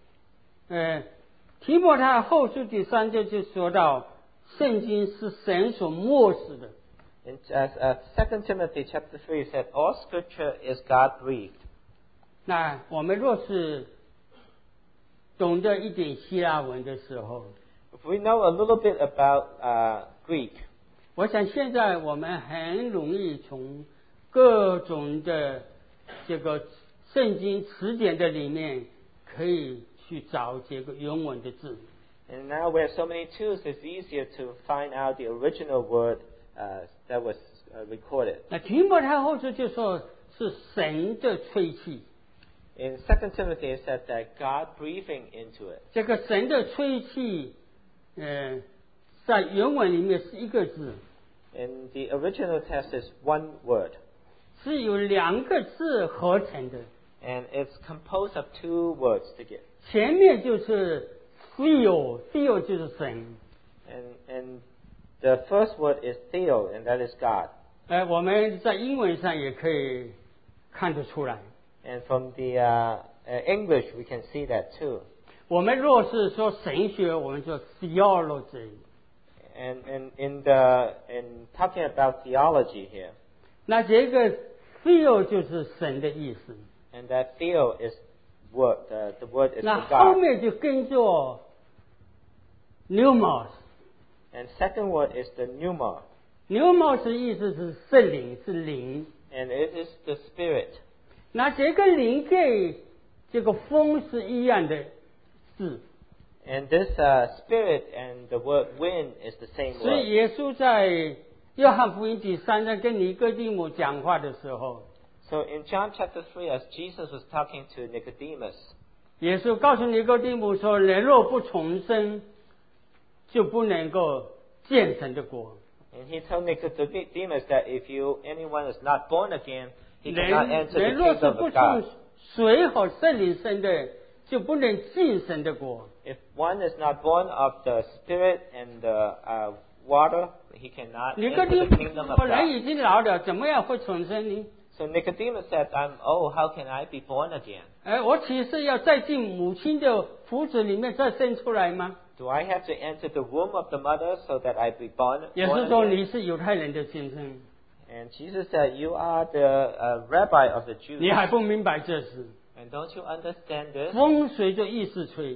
Speaker 2: 1.
Speaker 1: 提摩太后书第3节就说到，圣经是神所默示的。
Speaker 2: And as 2 Timothy chapter 3 said, all scripture is God breathed.
Speaker 1: 那我们若是懂得一点希腊文的时候，
Speaker 2: If we know a little bit about Greek,
Speaker 1: 我想现在我们很容易从各种的这个圣经词典的里面可以去找这个原文的字。
Speaker 2: and now we have so many tools, it's easier to find out the original word that was recorded.
Speaker 1: 那提摩太后书就说是神的吹气，
Speaker 2: In 2 Timothy it said that God breathing into it.
Speaker 1: 这个神的吹气，在原文里面是一个字，
Speaker 2: In the original text is one word,
Speaker 1: 是由2个字合成的。
Speaker 2: and it's composed of two words together.
Speaker 1: 前面就是 theo 就是神，
Speaker 2: And the first word is Theo, and that is God.
Speaker 1: 我们在英文上也可以看得出来。
Speaker 2: And from the English we can see that too.
Speaker 1: 我们若是说神学，我们说 theology，
Speaker 2: And in talking about theology here,
Speaker 1: 那这个 theo 就是神的意思，
Speaker 2: and that Theo is word, the word is
Speaker 1: 那
Speaker 2: for
Speaker 1: 后
Speaker 2: God.
Speaker 1: 面就跟着 pneumos。
Speaker 2: And second word is the pneuma,
Speaker 1: pneumos 意思是圣灵，是灵。
Speaker 2: and it is the Spirit.
Speaker 1: 那这个灵跟这个风是一样的字，
Speaker 2: And this Spirit and the word wind is the same
Speaker 1: 所以
Speaker 2: word.
Speaker 1: 耶稣在约翰福音第3章跟尼哥底母讲话的时候，
Speaker 2: So in John chapter 3, as Jesus was talking to Nicodemus,
Speaker 1: 耶稣告诉尼哥底母说：“人若不重生，就不能够见神的国。
Speaker 2: and he told Nicodemus that if anyone is not born again, he cannot
Speaker 1: 人
Speaker 2: enter the
Speaker 1: 人若是
Speaker 2: kingdom
Speaker 1: 不
Speaker 2: of
Speaker 1: 从
Speaker 2: God.
Speaker 1: 水和圣灵生的，就不能进神的国。
Speaker 2: If one is not born of the Spirit and the water, he cannot
Speaker 1: 尼哥
Speaker 2: enter
Speaker 1: 底
Speaker 2: the kingdom
Speaker 1: 母
Speaker 2: of
Speaker 1: 说：人
Speaker 2: God.
Speaker 1: 已经老了，怎么样会重生呢？
Speaker 2: So Nicodemus said, I'm old, how can I be born again?
Speaker 1: 我岂是要再进母亲的腹子里面再生出来吗？
Speaker 2: Do I have to enter the womb of the mother so that I be born
Speaker 1: 也是说
Speaker 2: again?
Speaker 1: 你是犹太人的先生，
Speaker 2: And Jesus said, you are the rabbi of the Jews.
Speaker 1: 你还不明白这事？
Speaker 2: And don't you understand this?
Speaker 1: 风随着意思吹，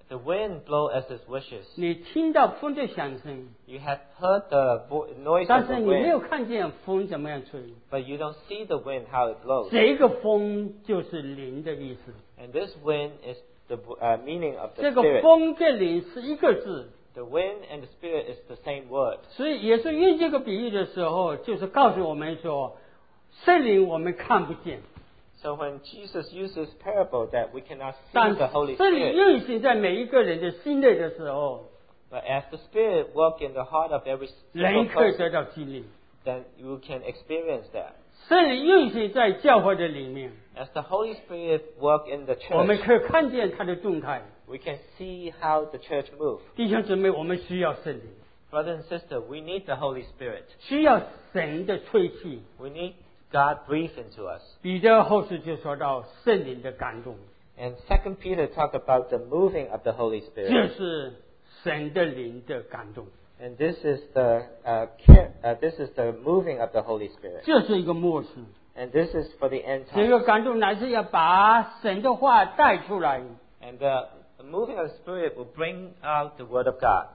Speaker 2: The wind blows as it wishes.
Speaker 1: 你听到风的响声，
Speaker 2: You have heard the noise
Speaker 1: 但
Speaker 2: of the
Speaker 1: 是你没有
Speaker 2: wind,
Speaker 1: 看见风怎么样吹。
Speaker 2: but you don't see the wind how it blows.
Speaker 1: 这个风就是灵的意思。
Speaker 2: And this wind is the meaning of the
Speaker 1: 这个
Speaker 2: Spirit.
Speaker 1: 风跟灵是一个字，
Speaker 2: The wind and the Spirit is the same word.
Speaker 1: 所以耶稣用这个比喻的时候，就是告诉我们说，圣灵我们看不见，
Speaker 2: So when Jesus uses parable that we cannot see
Speaker 1: 但
Speaker 2: the Holy
Speaker 1: 圣灵
Speaker 2: Spirit,
Speaker 1: 运行在每一个人的心内的时候，
Speaker 2: but as the Spirit works in the heart of every
Speaker 1: 人
Speaker 2: single
Speaker 1: 可以
Speaker 2: person,
Speaker 1: 得到激励。
Speaker 2: then you can experience that.
Speaker 1: 圣灵运行在教会的里面，
Speaker 2: As the Holy Spirit works in the
Speaker 1: 我们
Speaker 2: church,
Speaker 1: 可以看见它的动态。
Speaker 2: we can see how the church moves.
Speaker 1: 弟兄姊妹，我们需要圣灵，
Speaker 2: Brother and sister, we need the Holy Spirit.
Speaker 1: 需要神的吹气。
Speaker 2: We need God breathe into us.
Speaker 1: 彼得后书就说到圣灵的感动，
Speaker 2: And 2 Peter talk about the moving of the Holy
Speaker 1: 这
Speaker 2: Spirit.
Speaker 1: 是神的灵的感动，
Speaker 2: And this is the moving of the Holy Spirit.
Speaker 1: 这是一个末世。
Speaker 2: And this is for the end
Speaker 1: 这
Speaker 2: time.
Speaker 1: 个感动乃是要把神的话带出来，
Speaker 2: And the moving of the Spirit will bring out the Word of God.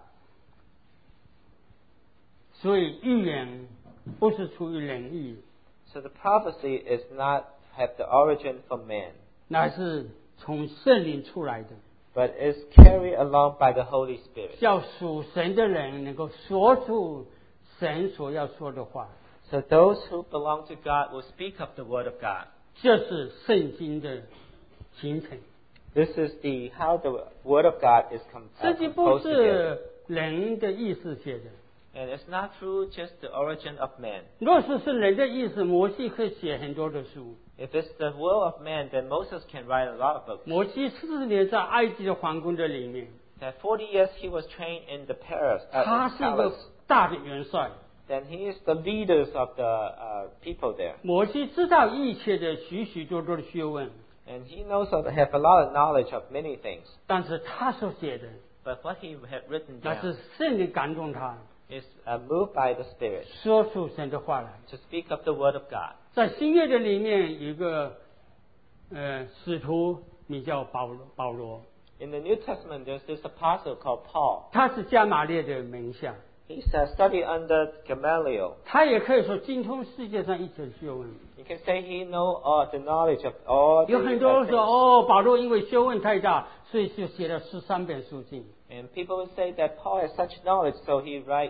Speaker 1: 所以预言不是出于人意，
Speaker 2: So the prophecy is not have the origin from man,
Speaker 1: 乃是从圣灵出来的，
Speaker 2: but is carried along by the Holy Spirit.
Speaker 1: 叫属神的人能够说出神所要说的话。
Speaker 2: So those who belong to God will speak of the Word of God.
Speaker 1: 这是圣经的形成。
Speaker 2: This is how the Word of God is
Speaker 1: 圣经不
Speaker 2: composed together.
Speaker 1: 是人的意思写的。
Speaker 2: And it's not through just the origin of man.
Speaker 1: 若是人的意思，摩西可以写很多的书。
Speaker 2: If it's the will of man, then Moses can write a lot of books.
Speaker 1: 摩西40年在埃及的皇宫的里面，
Speaker 2: That 40 years he was trained in the palace.
Speaker 1: 他是一个
Speaker 2: palace.
Speaker 1: 大的元帅。
Speaker 2: Then he is the leaders of the people there.
Speaker 1: 摩西知道一切的许许多多的学问，
Speaker 2: And he knows have a lot of knowledge of many things.
Speaker 1: 但是他所写的，
Speaker 2: But what he had written
Speaker 1: 那是
Speaker 2: down
Speaker 1: 圣灵感动他，
Speaker 2: is moved by the Spirit
Speaker 1: 说出神的话来。
Speaker 2: to speak of the Word of God.
Speaker 1: 在新约的里面，有一个使徒名叫保罗，
Speaker 2: In the New Testament, there's this apostle called Paul.
Speaker 1: 他是加马列的门下，
Speaker 2: He's studied under Gamaliel.
Speaker 1: 他也可以说精通世界上一切的学问。
Speaker 2: You can say he knows the knowledge of all
Speaker 1: 有
Speaker 2: the
Speaker 1: 很多人说，
Speaker 2: things.
Speaker 1: 保罗因为学问太大，所以就写了13本书经。
Speaker 2: And people would say that Paul has such knowledge, so he write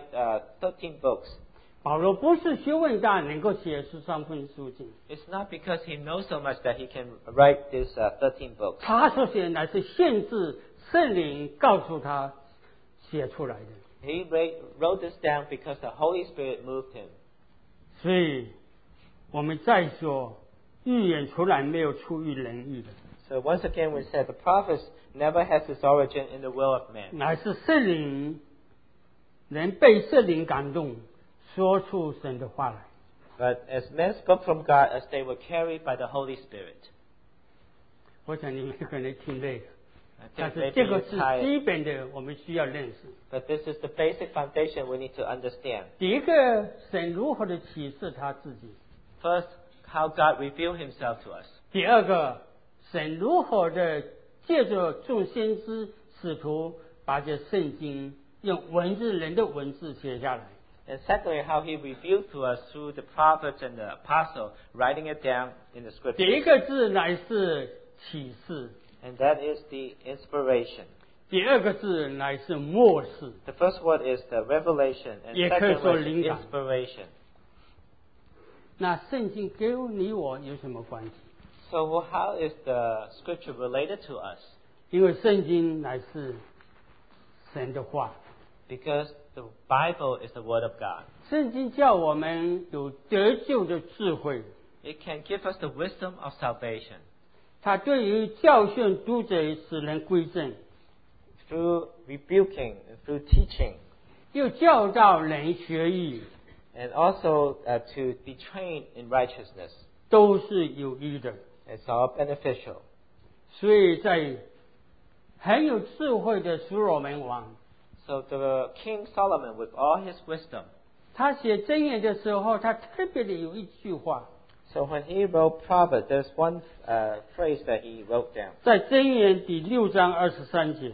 Speaker 2: 13 books.
Speaker 1: 保罗不是学问大能够写13本书经，
Speaker 2: It's not because he knows so much that he can write these 13 books.
Speaker 1: 他所写乃是限制圣灵告诉他写出来的。
Speaker 2: He wrote this down because the Holy Spirit moved him.
Speaker 1: 所以我们再说，预言从来没有出于人意的，
Speaker 2: So once again, we said the prophets never has its origin in the will of man.
Speaker 1: 乃是圣灵人被圣灵感动，说出神的话来。
Speaker 2: But as men spoke from God, as they were carried by the Holy Spirit.
Speaker 1: 我想你们可能听累了，
Speaker 2: I
Speaker 1: 但
Speaker 2: think
Speaker 1: 是
Speaker 2: maybe
Speaker 1: 这个
Speaker 2: you're
Speaker 1: 是
Speaker 2: tired,
Speaker 1: 基本的，我们需要认识。
Speaker 2: but this is the basic foundation we need to understand.
Speaker 1: 第一个，神如何的启示他自己；
Speaker 2: First, how God revealed himself to us.
Speaker 1: 第二个，神如何的借着众先知使徒把这圣经用文字人的文字写下来。
Speaker 2: And secondly, how he revealed to us through the prophets and the apostle, writing it down in the
Speaker 1: 第一
Speaker 2: scriptures.
Speaker 1: 个字乃是启示，
Speaker 2: And that is the inspiration.
Speaker 1: 第二个字乃是默示。
Speaker 2: The first word is the revelation, and
Speaker 1: 也可以
Speaker 2: second
Speaker 1: 说
Speaker 2: word is
Speaker 1: 灵感。
Speaker 2: inspiration.
Speaker 1: 那圣经跟你我有什么关系？
Speaker 2: So how is the scripture related to us?
Speaker 1: 因为圣经乃是神的话，
Speaker 2: Because the Bible is the word of God.
Speaker 1: 圣经叫我们有得救的智慧。
Speaker 2: It can give us the wisdom of salvation
Speaker 1: 它对于教训读者使人归正，
Speaker 2: through rebuking, through teaching,
Speaker 1: 又教导人学艺，
Speaker 2: and also to be trained in righteousness.
Speaker 1: 都是有益的。
Speaker 2: It's all beneficial.
Speaker 1: 所以在很有智慧的所罗门王，
Speaker 2: So the King Solomon, with all his wisdom,
Speaker 1: 他写箴言的时候，他特别的有一句话，
Speaker 2: so when he wrote Proverbs, there's one phrase that he wrote down.
Speaker 1: 在箴言第6章23节，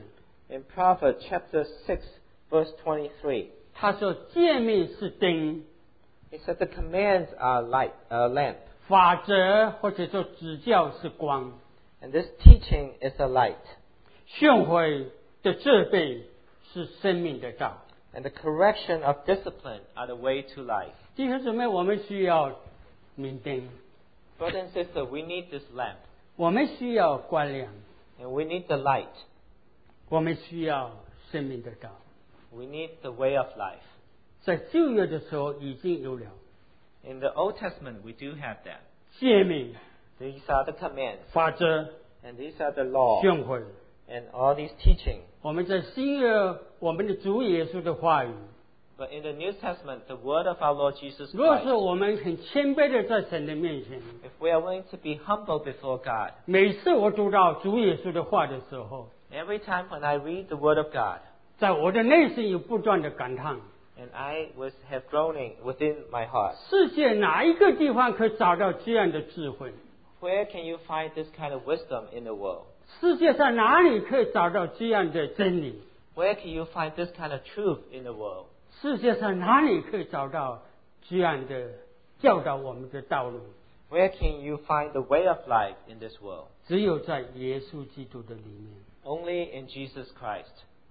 Speaker 2: In Proverbs chapter 6, verse 23,
Speaker 1: 他说诫命是灯，
Speaker 2: he said the commands are light, lamp,
Speaker 1: 法则或者说指教是光，
Speaker 2: and this teaching is a light,
Speaker 1: 训诲的责备是生命的道。
Speaker 2: and the correction of discipline are the way to life.
Speaker 1: 弟兄姊妹，我们需要明灯，
Speaker 2: Brother and sister, we need this lamp,
Speaker 1: 我们需要光亮，
Speaker 2: and we need the light.
Speaker 1: 我们需要生命的道。
Speaker 2: We need the way of life.
Speaker 1: 在旧约的时候已经有了
Speaker 2: In the Old Testament, we do have that.
Speaker 1: 诫命、
Speaker 2: These are the commands,
Speaker 1: 法则、
Speaker 2: and these are the law,
Speaker 1: 训诲。
Speaker 2: and all these teaching.
Speaker 1: 我们在新约，我们的主耶稣的话语。
Speaker 2: But in the New Testament, the word of our Lord Jesus
Speaker 1: 若是
Speaker 2: Christ,
Speaker 1: 我们很谦卑的在神的面前，
Speaker 2: if we are willing to be humble before God,
Speaker 1: 每次我读到主耶稣的话的时候，
Speaker 2: every time when I read the word of God,
Speaker 1: 在我的内心有不断的感叹：
Speaker 2: and I have groaning within my heart,
Speaker 1: 世界哪一个地方可以找到这样的智慧？
Speaker 2: where can you find this kind of wisdom in the world?
Speaker 1: 世界上哪里可以找到这样的真理？
Speaker 2: Where can you find this kind of truth in the world?
Speaker 1: 世界上哪里可以找到这样的教导我们的道路？
Speaker 2: Where can you find the way of life in this world?
Speaker 1: 只有在耶稣基督的里面。
Speaker 2: Only in Jesus Christ.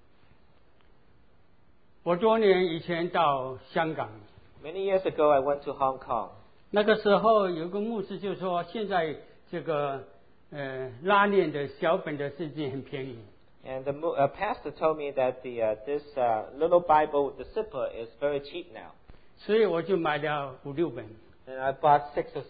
Speaker 1: 我多年以前到香港，
Speaker 2: Many years ago, I went to Hong Kong.
Speaker 1: 那个时候有个牧师就说，现在这个拉链的小本的圣经很便宜，
Speaker 2: And the pastor told me that this little Bible, the zipper, is very cheap now.
Speaker 1: 所以我就买了5、6本，
Speaker 2: And I bought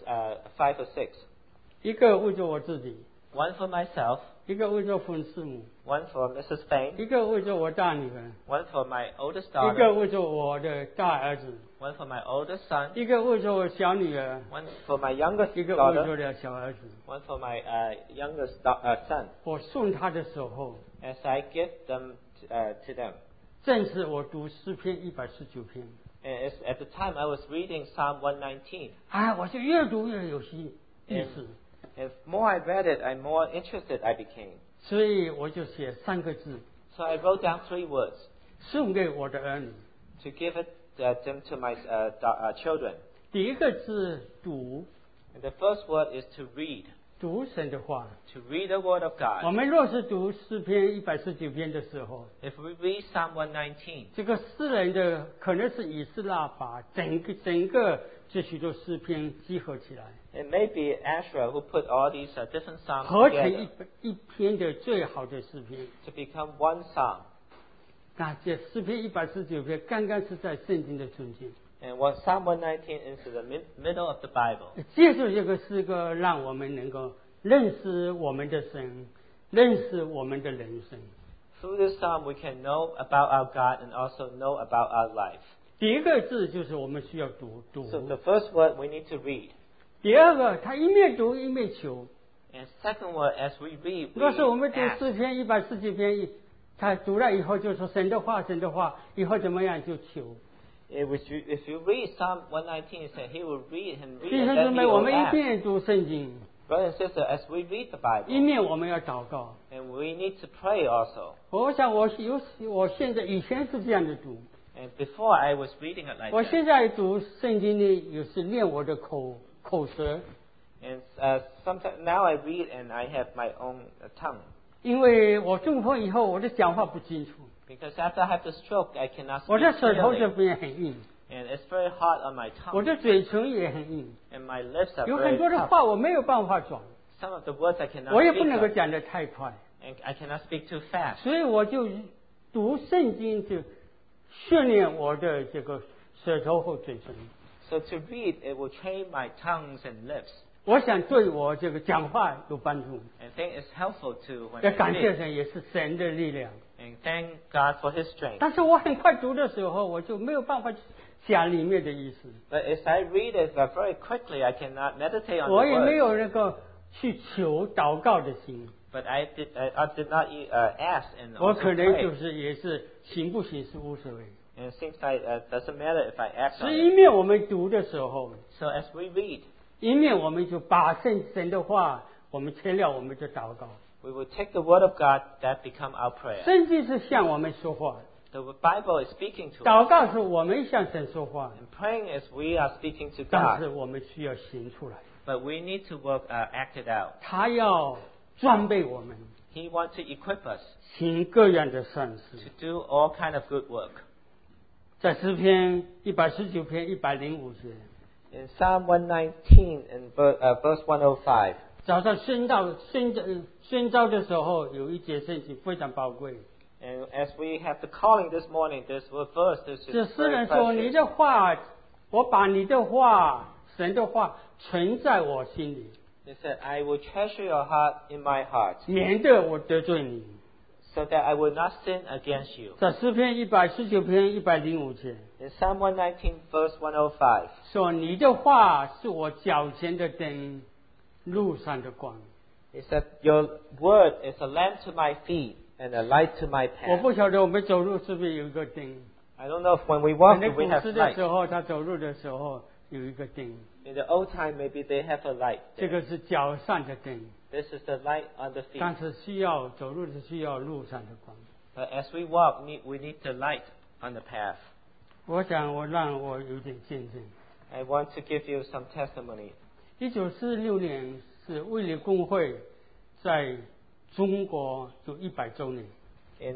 Speaker 2: 5 or 6.
Speaker 1: 一个为着我自己，
Speaker 2: One for myself,
Speaker 1: 一个为着冯师母，
Speaker 2: one for Mrs. Fain,
Speaker 1: 一个为着我大女儿，
Speaker 2: one for my oldest
Speaker 1: 一个
Speaker 2: daughter,
Speaker 1: 为着我的大儿子，
Speaker 2: one for my oldest son,
Speaker 1: 一个为着我小女儿，
Speaker 2: one for my youngest
Speaker 1: 一个为
Speaker 2: daughter,
Speaker 1: 着了小儿子。
Speaker 2: one for my youngest son.
Speaker 1: 我送他的时候，
Speaker 2: As I give them to them.
Speaker 1: 正是我读诗篇119篇，
Speaker 2: And at the time I was reading Psalm 119.
Speaker 1: 啊，我就越读越有意思，
Speaker 2: And more I read it, and more interested I became.
Speaker 1: 所以我就写3个字，
Speaker 2: So I wrote down 3 words
Speaker 1: 送给我的儿女。
Speaker 2: to give it them to my children.
Speaker 1: 第一个字读，
Speaker 2: And the first word is to read.
Speaker 1: 读神的话。
Speaker 2: To read the Word of
Speaker 1: 我
Speaker 2: God.
Speaker 1: 们若是读诗篇119篇的时候，
Speaker 2: If we read Psalm 119,
Speaker 1: 这个诗人的可能是以斯拉把整个这许多诗篇集合起来，
Speaker 2: it may be Asherah who put all these different psalms
Speaker 1: 合成
Speaker 2: together
Speaker 1: 一篇的最好的诗篇。
Speaker 2: to become one psalm.
Speaker 1: 那这诗篇119篇刚刚是在圣经的中间，
Speaker 2: And Psalm 119 is in the middle of the Bible.
Speaker 1: 借助这个诗歌，让我们能够认识我们的神，认识我们的人生。
Speaker 2: Through this psalm, we can know about our God and also know about our life.
Speaker 1: 第一个字就是我们需要读。
Speaker 2: So the first word we need to read.
Speaker 1: 第二个，他一面读一面求。
Speaker 2: And second word, as we read,
Speaker 1: 若是我们读
Speaker 2: ask.
Speaker 1: 诗篇119篇，他读了以后就说神的话，神的话，以后怎么样就求。
Speaker 2: If you read Psalm 119, it says he will read and read
Speaker 1: 弟
Speaker 2: and
Speaker 1: 兄姊
Speaker 2: then
Speaker 1: 妹，
Speaker 2: he
Speaker 1: 我
Speaker 2: will
Speaker 1: 们一
Speaker 2: ask.
Speaker 1: 面读圣经，
Speaker 2: Brother and sister, as we read the
Speaker 1: 一
Speaker 2: Bible,
Speaker 1: 面我们要祷告。
Speaker 2: and we need to pray also.
Speaker 1: 我想我现在以前是这样的读，
Speaker 2: And before I was reading it like
Speaker 1: 我
Speaker 2: that.
Speaker 1: 现在读圣经呢，也是练我的口舌，
Speaker 2: And sometimes now I read and I have my own tongue.
Speaker 1: 因为我中风以后，我的讲话不清楚，
Speaker 2: Because after I have the stroke, I cannot
Speaker 1: 我的
Speaker 2: speak
Speaker 1: 舌头这
Speaker 2: clearly.
Speaker 1: 边很硬，
Speaker 2: And it's very hard on my
Speaker 1: 我
Speaker 2: tongue.
Speaker 1: 的嘴唇也很硬，
Speaker 2: And my lips are
Speaker 1: 有很
Speaker 2: very
Speaker 1: 多的
Speaker 2: tough.
Speaker 1: 话我没有办法讲，
Speaker 2: Some of the words I cannot
Speaker 1: 我也不
Speaker 2: speak
Speaker 1: 能够
Speaker 2: of,
Speaker 1: 讲得太快，
Speaker 2: and I cannot speak too fast.
Speaker 1: 所以我就读圣经，就训练我的这个舌头和嘴唇。
Speaker 2: So to read, it will train my tongues and lips.
Speaker 1: 我想对我这个讲话有帮助，
Speaker 2: And I think it's helpful too when
Speaker 1: 也
Speaker 2: I
Speaker 1: 感谢
Speaker 2: read.
Speaker 1: 神，也是神的力量。
Speaker 2: And thank God for His strength.
Speaker 1: 但是我很快读的时候，我就没有办法讲里面的意思，
Speaker 2: But as I read it very quickly, I cannot meditate on
Speaker 1: 我
Speaker 2: the
Speaker 1: 也没
Speaker 2: words.
Speaker 1: 有那个去求祷告的心，
Speaker 2: But I did not ask and
Speaker 1: 我
Speaker 2: also
Speaker 1: 可能就
Speaker 2: pray.
Speaker 1: 是也是行不行是无所谓。
Speaker 2: And it seems like doesn't matter if I ask
Speaker 1: 所
Speaker 2: on
Speaker 1: 以
Speaker 2: it.
Speaker 1: 一面我们读的时候，
Speaker 2: So as we read,
Speaker 1: 一面我们就把神的话，我们切了我们的祷告。
Speaker 2: We will take the Word of God that become our prayer.
Speaker 1: 圣经是向我们说话，
Speaker 2: The Bible is speaking to
Speaker 1: 祷
Speaker 2: us.
Speaker 1: 告是我们向神说话，
Speaker 2: And praying is we are speaking to
Speaker 1: 但是
Speaker 2: God.
Speaker 1: 我们需要行出来。
Speaker 2: But we need to act it out.
Speaker 1: 他要装备我们，
Speaker 2: He wants to equip us
Speaker 1: 行各样的善事。
Speaker 2: to do all kind of good work.
Speaker 1: 在诗篇119篇105节，
Speaker 2: In Psalm 119 and verse 105,
Speaker 1: 早上宣召的时候，有一节圣经非常宝贵。
Speaker 2: and as we have the calling this morning, this verse this
Speaker 1: 这
Speaker 2: is
Speaker 1: 诗
Speaker 2: very
Speaker 1: 人说：“你
Speaker 2: precious.
Speaker 1: 的话，我把你的话，神的话存在我心里，
Speaker 2: He said, I will treasure your heart in my heart,
Speaker 1: 免得我得罪你。”
Speaker 2: so that I will not sin against you.
Speaker 1: 在诗篇119篇105节
Speaker 2: In Psalm 119 verse 105,
Speaker 1: 说：“你的话是我脚前的灯，路上的光。
Speaker 2: he said, Your word is a lamp to my feet and a light to my ”
Speaker 1: 我
Speaker 2: path.
Speaker 1: 不晓得我们走路是不是有一个灯？
Speaker 2: I don't know if when we
Speaker 1: 可
Speaker 2: walk,
Speaker 1: 能
Speaker 2: do we
Speaker 1: 古
Speaker 2: have
Speaker 1: 时的
Speaker 2: light.
Speaker 1: 时候，他走路的时候有一个灯，
Speaker 2: In the old time, maybe they have a light.
Speaker 1: 这
Speaker 2: there.
Speaker 1: 个是脚上的灯，
Speaker 2: This is the light on the feet.
Speaker 1: 但是走路是需要路上的光。
Speaker 2: But as we walk, we need the light on the path.
Speaker 1: 我想让我有点见证。
Speaker 2: I want to give you some testimony.
Speaker 1: 1946年是卫理公会在中国就100周年。
Speaker 2: In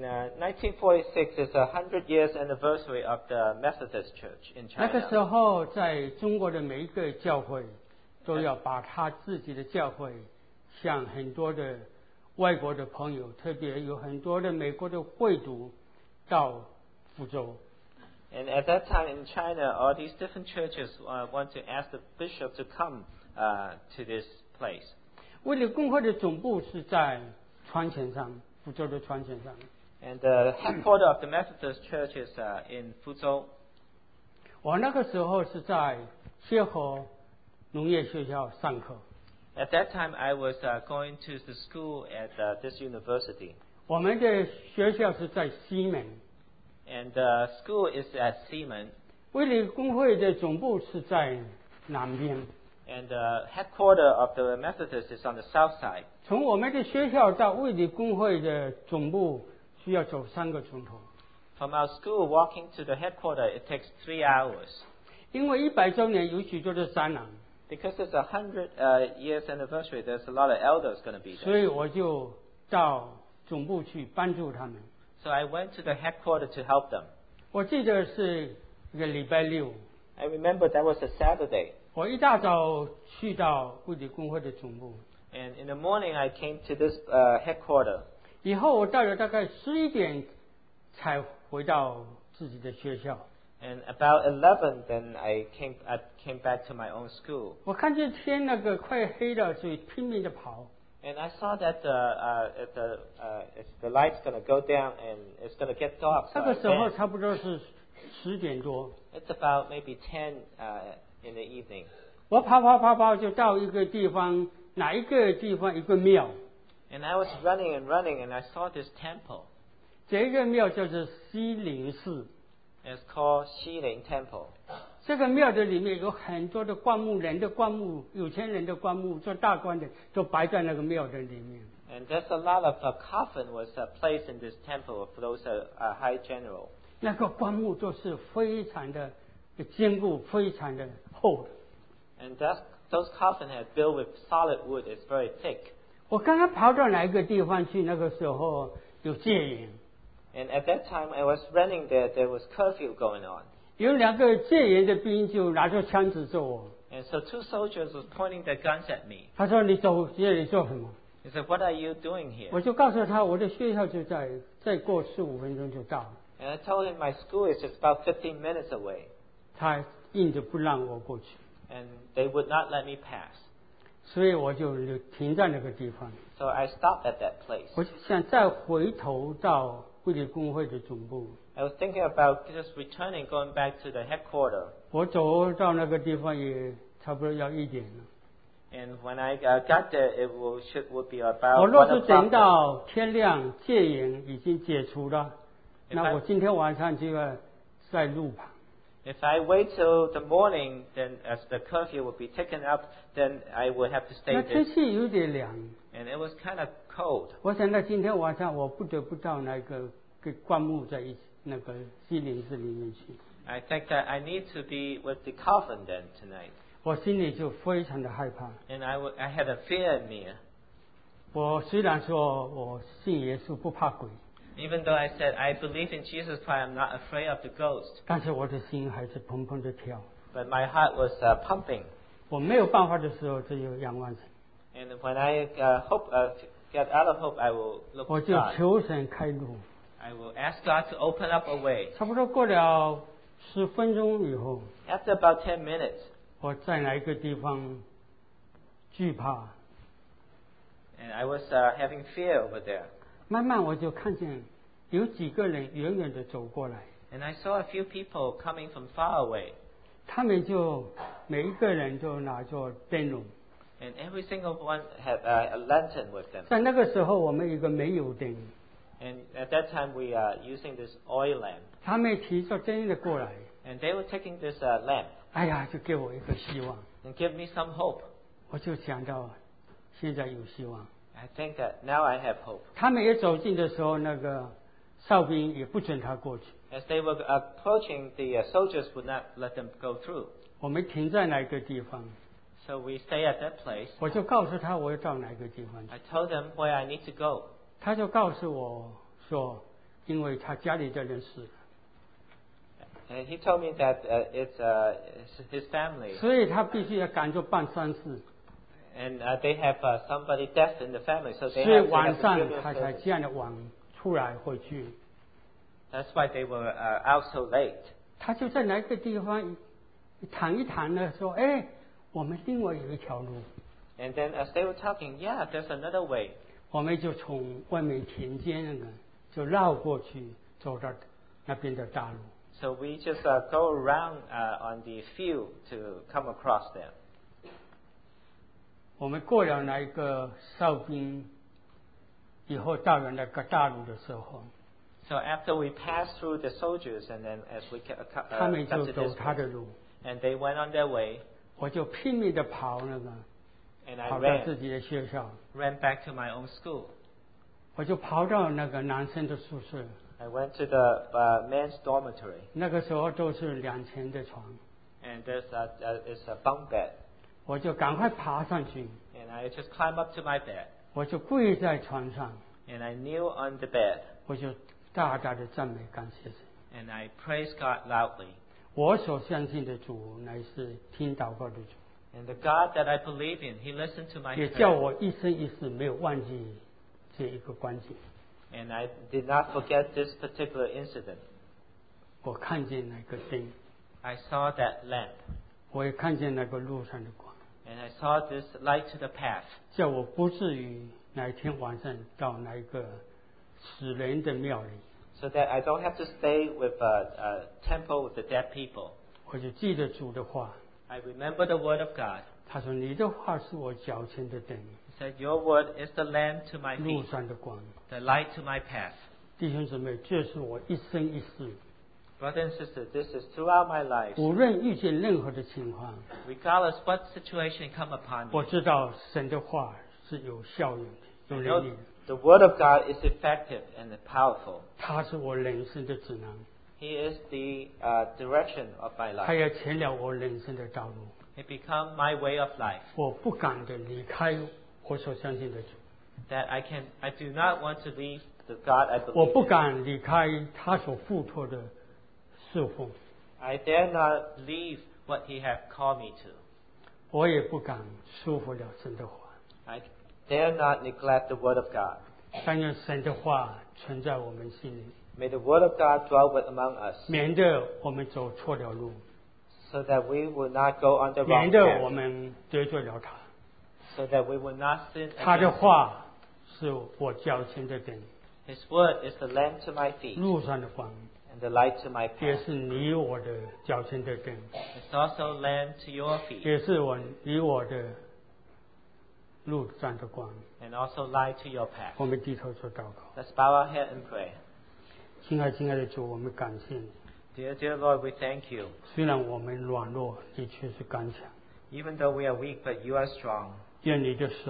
Speaker 2: 1946 is a 100 years anniversary of the Methodist Church in
Speaker 1: 那个时
Speaker 2: China.
Speaker 1: 候，在中国的每一个教会都要把他自己的教会向很多的外国的朋友，特别有很多的美国的会徒到福州。
Speaker 2: And at that time in China, all these different churches want to ask the bishop to come to this place.
Speaker 1: 卫理公会的总部是在船前上，福州的船前上。
Speaker 2: And the headquarters of the Methodist Church is in Fuzhou.
Speaker 1: 我那个时候是在协和农业学校上课。
Speaker 2: At that time, I was going to the school at this university.
Speaker 1: 我们的学校是在西门，
Speaker 2: And the school is at Ximen.
Speaker 1: 卫理公会的总部是在南边。
Speaker 2: And the headquarters of the Methodist is on the south side.
Speaker 1: 从我们的学校到卫理公会的总部需要走3个钟头，
Speaker 2: From our school, walking to the headquarters, it takes 3 hours.
Speaker 1: 因为100周年有许多的三郎，
Speaker 2: Because it's a 100 years anniversary, there's a lot of elders going to be
Speaker 1: 所
Speaker 2: there.
Speaker 1: 以我就到总部去帮助他们。
Speaker 2: So I went to the headquarters to help them.
Speaker 1: 我记得是一个礼拜六，
Speaker 2: I remember that was a Saturday.
Speaker 1: 我一大早去到卫理公会的总部，
Speaker 2: And in the morning, I came to this headquarters.
Speaker 1: 以后我到了大概11点才回到自己的学校。
Speaker 2: And about 11, then I came back to my own school.
Speaker 1: 我看见天那个快黑了，所以拼命的跑。
Speaker 2: And I saw that the light's going to go down and it's going to get dark. So
Speaker 1: 那
Speaker 2: I
Speaker 1: 个时候
Speaker 2: ran.
Speaker 1: 差不多是10点多，
Speaker 2: It's about maybe 10 in the evening.
Speaker 1: 我跑就到一个地方，哪一个地方一个庙，
Speaker 2: And I was running and I saw this temple.
Speaker 1: 这个庙叫做西林寺。
Speaker 2: It's called Xiling Temple.
Speaker 1: 这个庙的里面有很多的棺木，人的棺木，有钱人的棺木，做大官的都摆在那个庙的里面。
Speaker 2: And there's a lot of coffin was placed in this temple for those high general.
Speaker 1: 那个棺木都是非常的坚固，非常的厚的。
Speaker 2: And those coffins are built with solid wood. It's very thick.
Speaker 1: 我刚刚跑到哪一个地方去？那个时候有戒严，
Speaker 2: And at that time I was running there. There was curfew going on.
Speaker 1: 有2个戒严的兵就拿着枪指着我，
Speaker 2: And so 2 soldiers was pointing their guns at me.
Speaker 1: 他说：“你走这里做什么？”
Speaker 2: He said, "What are you doing here?"
Speaker 1: 我就告诉他，我的学校就再过15分钟就到了。
Speaker 2: And I told him my school is just about 15 minutes away.
Speaker 1: 他硬着不让我过去，
Speaker 2: And they would not let me pass.
Speaker 1: 所以我就停在那个地方。
Speaker 2: So I stopped at that place.
Speaker 1: 我就想再回头到卫理公会的总部。
Speaker 2: I was thinking about just returning, going back to the headquarters.
Speaker 1: 我走到那个地方也差不多要1点了。
Speaker 2: And when I got there, it would be
Speaker 1: 我
Speaker 2: about
Speaker 1: 若
Speaker 2: 1
Speaker 1: 是等
Speaker 2: o'clock.
Speaker 1: 到天亮，戒严已经解除了，
Speaker 2: If
Speaker 1: 那
Speaker 2: I-
Speaker 1: 我今天晚上就要在路旁。
Speaker 2: If I wait till the morning, then as the curfew would be taken up, then I would have to stay
Speaker 1: 那
Speaker 2: there.
Speaker 1: 天气有点凉，
Speaker 2: And it was kind of cold.
Speaker 1: 我想到今天晚上我不得不到那个跟灌木在那个西林寺里面去。
Speaker 2: I think that I need to be with the coffin then tonight.
Speaker 1: 我心里就非常的害怕。
Speaker 2: And I had a fear in me.
Speaker 1: 我虽然说我信耶稣不怕鬼，
Speaker 2: Even though I said I believe in Jesus Christ, I'm not afraid of the ghost.
Speaker 1: 但是我的心还是砰砰的跳。
Speaker 2: But my heart was pumping.
Speaker 1: 我没有办法的时候，只有仰望神。
Speaker 2: And when I get out of hope, I will look
Speaker 1: 我
Speaker 2: to
Speaker 1: 就
Speaker 2: God.
Speaker 1: 求神开路。
Speaker 2: I will ask God to open up a way.
Speaker 1: 差不多过了10分钟以后，
Speaker 2: After about 10 minutes,
Speaker 1: 我在哪一个地方惧怕，
Speaker 2: and I was having fear over there.
Speaker 1: 慢慢我就看见有几个人远远的走过来，
Speaker 2: And I saw a few people coming from far away.
Speaker 1: 他们就每一个人都拿着灯笼。
Speaker 2: And every single one had a lantern with them.
Speaker 1: 在那个时候，我们有一个煤油灯，
Speaker 2: And at that time, we are using this oil lamp.
Speaker 1: 他们提着灯的过来，
Speaker 2: And they were taking this lamp
Speaker 1: 哎呀，就给我一个希望。
Speaker 2: and give me some hope.
Speaker 1: 我就想到现在有希望。
Speaker 2: I think that now I have hope.
Speaker 1: 他们也走近的时候，那个哨兵也不准他过去。
Speaker 2: As they were approaching, the soldiers would not let them go through.
Speaker 1: 我们停在哪一个地方，
Speaker 2: So we stay at that place.
Speaker 1: 我就告诉他我要到哪个地方去。
Speaker 2: I told them where I need to go.
Speaker 1: 他就告诉我说，因为他家里的人死了，
Speaker 2: And he told me that it's his family.
Speaker 1: 所以他必须要赶着办丧事，
Speaker 2: And they have somebody deaf in the family. So
Speaker 1: 所
Speaker 2: they
Speaker 1: 以
Speaker 2: have to
Speaker 1: 晚
Speaker 2: have
Speaker 1: 上
Speaker 2: a
Speaker 1: 他
Speaker 2: funeral
Speaker 1: 才
Speaker 2: service.
Speaker 1: 这样的晚出来回去。
Speaker 2: That's why they were out so late.
Speaker 1: 他就在哪个地方谈一谈呢，说，哎，我们另外有一条路，
Speaker 2: And then as they were talking, yeah, there's another way.
Speaker 1: 我们就从外面田间那个就绕过去，走到那边的大路。
Speaker 2: So we just go around on the field to come across them.
Speaker 1: 我们过了那一个哨兵以后，到了那个大路的时候，
Speaker 2: So after we passed through the soldiers, and then as we
Speaker 1: 他们
Speaker 2: come
Speaker 1: 就
Speaker 2: to
Speaker 1: 走
Speaker 2: this
Speaker 1: 他
Speaker 2: place,
Speaker 1: 的路，
Speaker 2: and they went on their way,
Speaker 1: 我就拼命的跑那个，
Speaker 2: and I
Speaker 1: 跑到自己的学校，
Speaker 2: ran back to my own school.
Speaker 1: 我就跑到那个男生的宿舍，
Speaker 2: I went to the men's dormitory,
Speaker 1: 那个时候都是2000的床，
Speaker 2: and there's is a bunk bed,
Speaker 1: 我就赶快爬上去，
Speaker 2: and I just climbed up to my bed,
Speaker 1: 我就跪在床上，
Speaker 2: and I kneel on the bed,
Speaker 1: 我就大大的赞美感谢神。
Speaker 2: and I praise God loudly.
Speaker 1: 我所相信的主乃是听祷告的主，
Speaker 2: And the God that I believe in, He listened to my
Speaker 1: 也叫
Speaker 2: prayer,
Speaker 1: 我一生一世没有忘记这一个光景。
Speaker 2: and I did not forget this particular incident.
Speaker 1: 我看见那个灯，
Speaker 2: I saw that lamp,
Speaker 1: 我也看见那个路上的光，
Speaker 2: and I saw this light to the path,
Speaker 1: 叫我不至于哪一天晚上到那一个死人的庙里。
Speaker 2: so that I don't have to stay with a temple with the dead people.
Speaker 1: 我就记得主的话，
Speaker 2: I remember the word of God.
Speaker 1: 他说：“你的话是我脚前的灯，
Speaker 2: He said, Your word is the lamp to my
Speaker 1: 路
Speaker 2: feet,
Speaker 1: 上的光。
Speaker 2: the light to my path. ”
Speaker 1: 弟兄姊妹，这是我一生一世，
Speaker 2: Brother and sister, this is throughout my life.
Speaker 1: 无论遇见任何的情况，
Speaker 2: Regardless what situation come upon
Speaker 1: 我
Speaker 2: me,
Speaker 1: 知道神的话是有效用的，
Speaker 2: I
Speaker 1: 有
Speaker 2: know
Speaker 1: 能力的。
Speaker 2: the word of God is effective and powerful.
Speaker 1: 他是我人生的指南，
Speaker 2: He is the direction of my
Speaker 1: 他
Speaker 2: life.
Speaker 1: 也成了我人生的道路。
Speaker 2: It become my way of life.
Speaker 1: 我不敢的离开我所相信的主，
Speaker 2: That I do not want to leave the God I
Speaker 1: 我
Speaker 2: believe
Speaker 1: 不
Speaker 2: in.
Speaker 1: 敢离开他所付托的侍奉，
Speaker 2: I dare not leave what He have called me to.
Speaker 1: 我也不敢疏忽了神的话。
Speaker 2: I dare not neglect the word of God.
Speaker 1: 但愿神的话存在我们心里，
Speaker 2: May the word of God dwell with among us,
Speaker 1: 免得我们走错了路，
Speaker 2: so that we will not go on the
Speaker 1: 免
Speaker 2: wrong
Speaker 1: 得我
Speaker 2: path,
Speaker 1: 们得罪了他。
Speaker 2: so that we will not sin
Speaker 1: 他的
Speaker 2: against Him.
Speaker 1: 话是我脚前的灯，
Speaker 2: His word is the lamp to my feet
Speaker 1: 路上的光，
Speaker 2: and the light to my
Speaker 1: 也
Speaker 2: path.
Speaker 1: 是你我的脚前的灯，
Speaker 2: It's also lamp to your feet
Speaker 1: 也是你我的路上的光。
Speaker 2: and also light to your path.
Speaker 1: 我们低头做祷告。
Speaker 2: Let's bow our head and pray.
Speaker 1: 亲爱的主，我们感谢你。
Speaker 2: Dear Lord, we thank you.
Speaker 1: 虽然我们软弱，你却是刚强。
Speaker 2: Even though we are weak, but you are strong.
Speaker 1: 愿你的手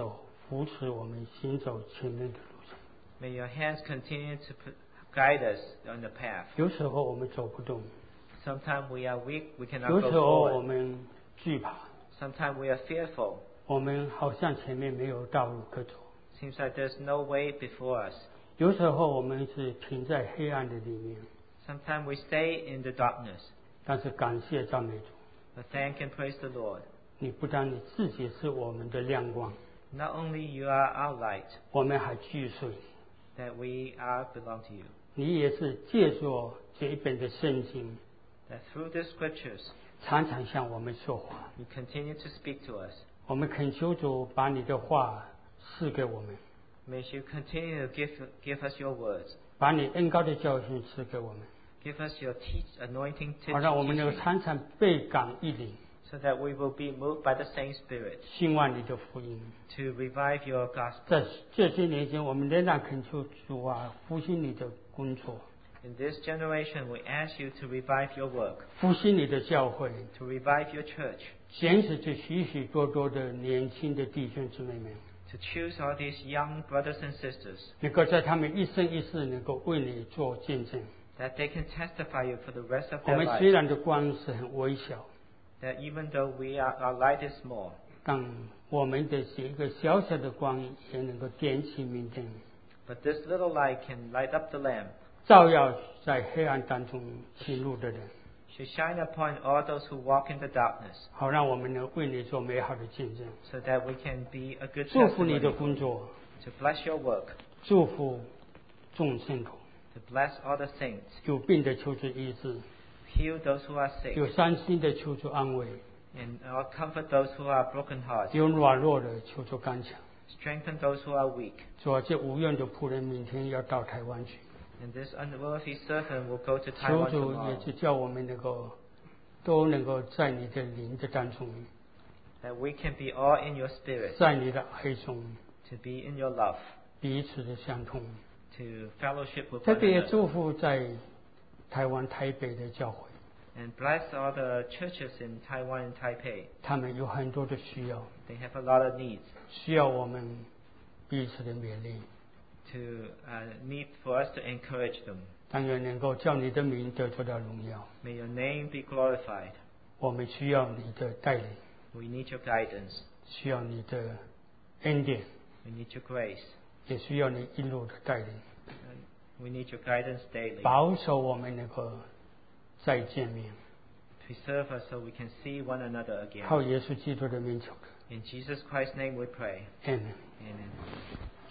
Speaker 1: 扶持我们行走前面的路上。
Speaker 2: May your hands continue to guide us on the path.
Speaker 1: 有时候我们走不动，
Speaker 2: Sometimes we are weak, we
Speaker 1: 有
Speaker 2: cannot
Speaker 1: 时
Speaker 2: go
Speaker 1: 候我
Speaker 2: forward.
Speaker 1: 们惧怕，
Speaker 2: Sometimes we are fearful.
Speaker 1: 我们好像前面没有道路可走。
Speaker 2: Seems like there's no way before us.
Speaker 1: 有时候我们是停在黑暗的里面，
Speaker 2: Sometimes we stay in the darkness.
Speaker 1: 但是感谢赞美主，
Speaker 2: But thank and praise the Lord.
Speaker 1: 你不但你自己是我们的亮光，
Speaker 2: Not only you are our light,
Speaker 1: 我们还惧睡。
Speaker 2: that we are belong to you.
Speaker 1: 你也是借助这一本的圣经，
Speaker 2: That through the scriptures,
Speaker 1: 常常向我们说话。
Speaker 2: you continue to speak to us.
Speaker 1: 我们恳求主把你的话赐给我们，
Speaker 2: May you continue to give us your words.
Speaker 1: 把你恩高的教训赐给我们，
Speaker 2: Give us your anointing
Speaker 1: 好让我们能够
Speaker 2: teaching,
Speaker 1: 常常被感一领，
Speaker 2: so that we will be moved by the same Spirit
Speaker 1: 兴旺你的福音。
Speaker 2: to revive your gospel.
Speaker 1: 在这些年间，我们仍然恳求主啊，复兴你的工作，
Speaker 2: In this generation, we ask you to revive your work,
Speaker 1: 复兴你的教会，
Speaker 2: to revive your church,
Speaker 1: 拣选这许许多多的年轻的弟兄姊妹们，
Speaker 2: to choose all these young brothers and sisters,
Speaker 1: 能够在他们一生一世能够为你做见证。
Speaker 2: that they can testify you for the rest of
Speaker 1: 我
Speaker 2: their
Speaker 1: 们虽
Speaker 2: life.
Speaker 1: 然的光是很微小，
Speaker 2: That even though our light is small,
Speaker 1: 但我们的一个小小的光也能够点起明灯，
Speaker 2: but this little light can light up the lamp,
Speaker 1: 照耀在黑暗当中行路的人，
Speaker 2: should shine upon all those who walk in the darkness,
Speaker 1: 好让我们能为你做美好的见证。
Speaker 2: so that we can be a good
Speaker 1: 祝福你的
Speaker 2: testimony
Speaker 1: 工作，
Speaker 2: to bless your work,
Speaker 1: 祝福众圣徒，
Speaker 2: to bless all the saints,
Speaker 1: 有病的求主医治，
Speaker 2: heal those who are sick,
Speaker 1: 有伤心的求主安慰，
Speaker 2: and comfort those who are brokenhearted,
Speaker 1: 有软弱的求主刚强。
Speaker 2: strengthen those who are weak.
Speaker 1: 主啊，这无愿的仆人明天要到台湾去，
Speaker 2: And this unworthy servant will go to
Speaker 1: 求
Speaker 2: Taiwan
Speaker 1: 主也
Speaker 2: tomorrow,
Speaker 1: 是叫我们都能够在你的灵的当中，
Speaker 2: that we can be all in your spirit,
Speaker 1: 在你的爱中
Speaker 2: to be in your love,
Speaker 1: 彼此的相通。
Speaker 2: to fellowship with
Speaker 1: 特
Speaker 2: one
Speaker 1: 别也
Speaker 2: another,
Speaker 1: 祝福在台湾台北的教会，
Speaker 2: and bless all the churches in Taiwan and Taipei.
Speaker 1: 他们有很多的需要，
Speaker 2: They have a lot of needs,
Speaker 1: 需要我们彼此的勉励，
Speaker 2: to need for us to encourage them.
Speaker 1: 但愿能够叫你的名得到荣耀。
Speaker 2: May your name be glorified.
Speaker 1: 我们需要你的带领，
Speaker 2: We need your guidance.
Speaker 1: 需要你的恩典，
Speaker 2: We need your grace.
Speaker 1: 也需要你一路的带领，
Speaker 2: And we need your guidance daily.
Speaker 1: 保守我们能够再见面。
Speaker 2: Preserve us so we can see one another again.
Speaker 1: 靠耶稣基督的名求的
Speaker 2: In Jesus Christ's name we pray.
Speaker 1: ，Amen。
Speaker 2: Amen.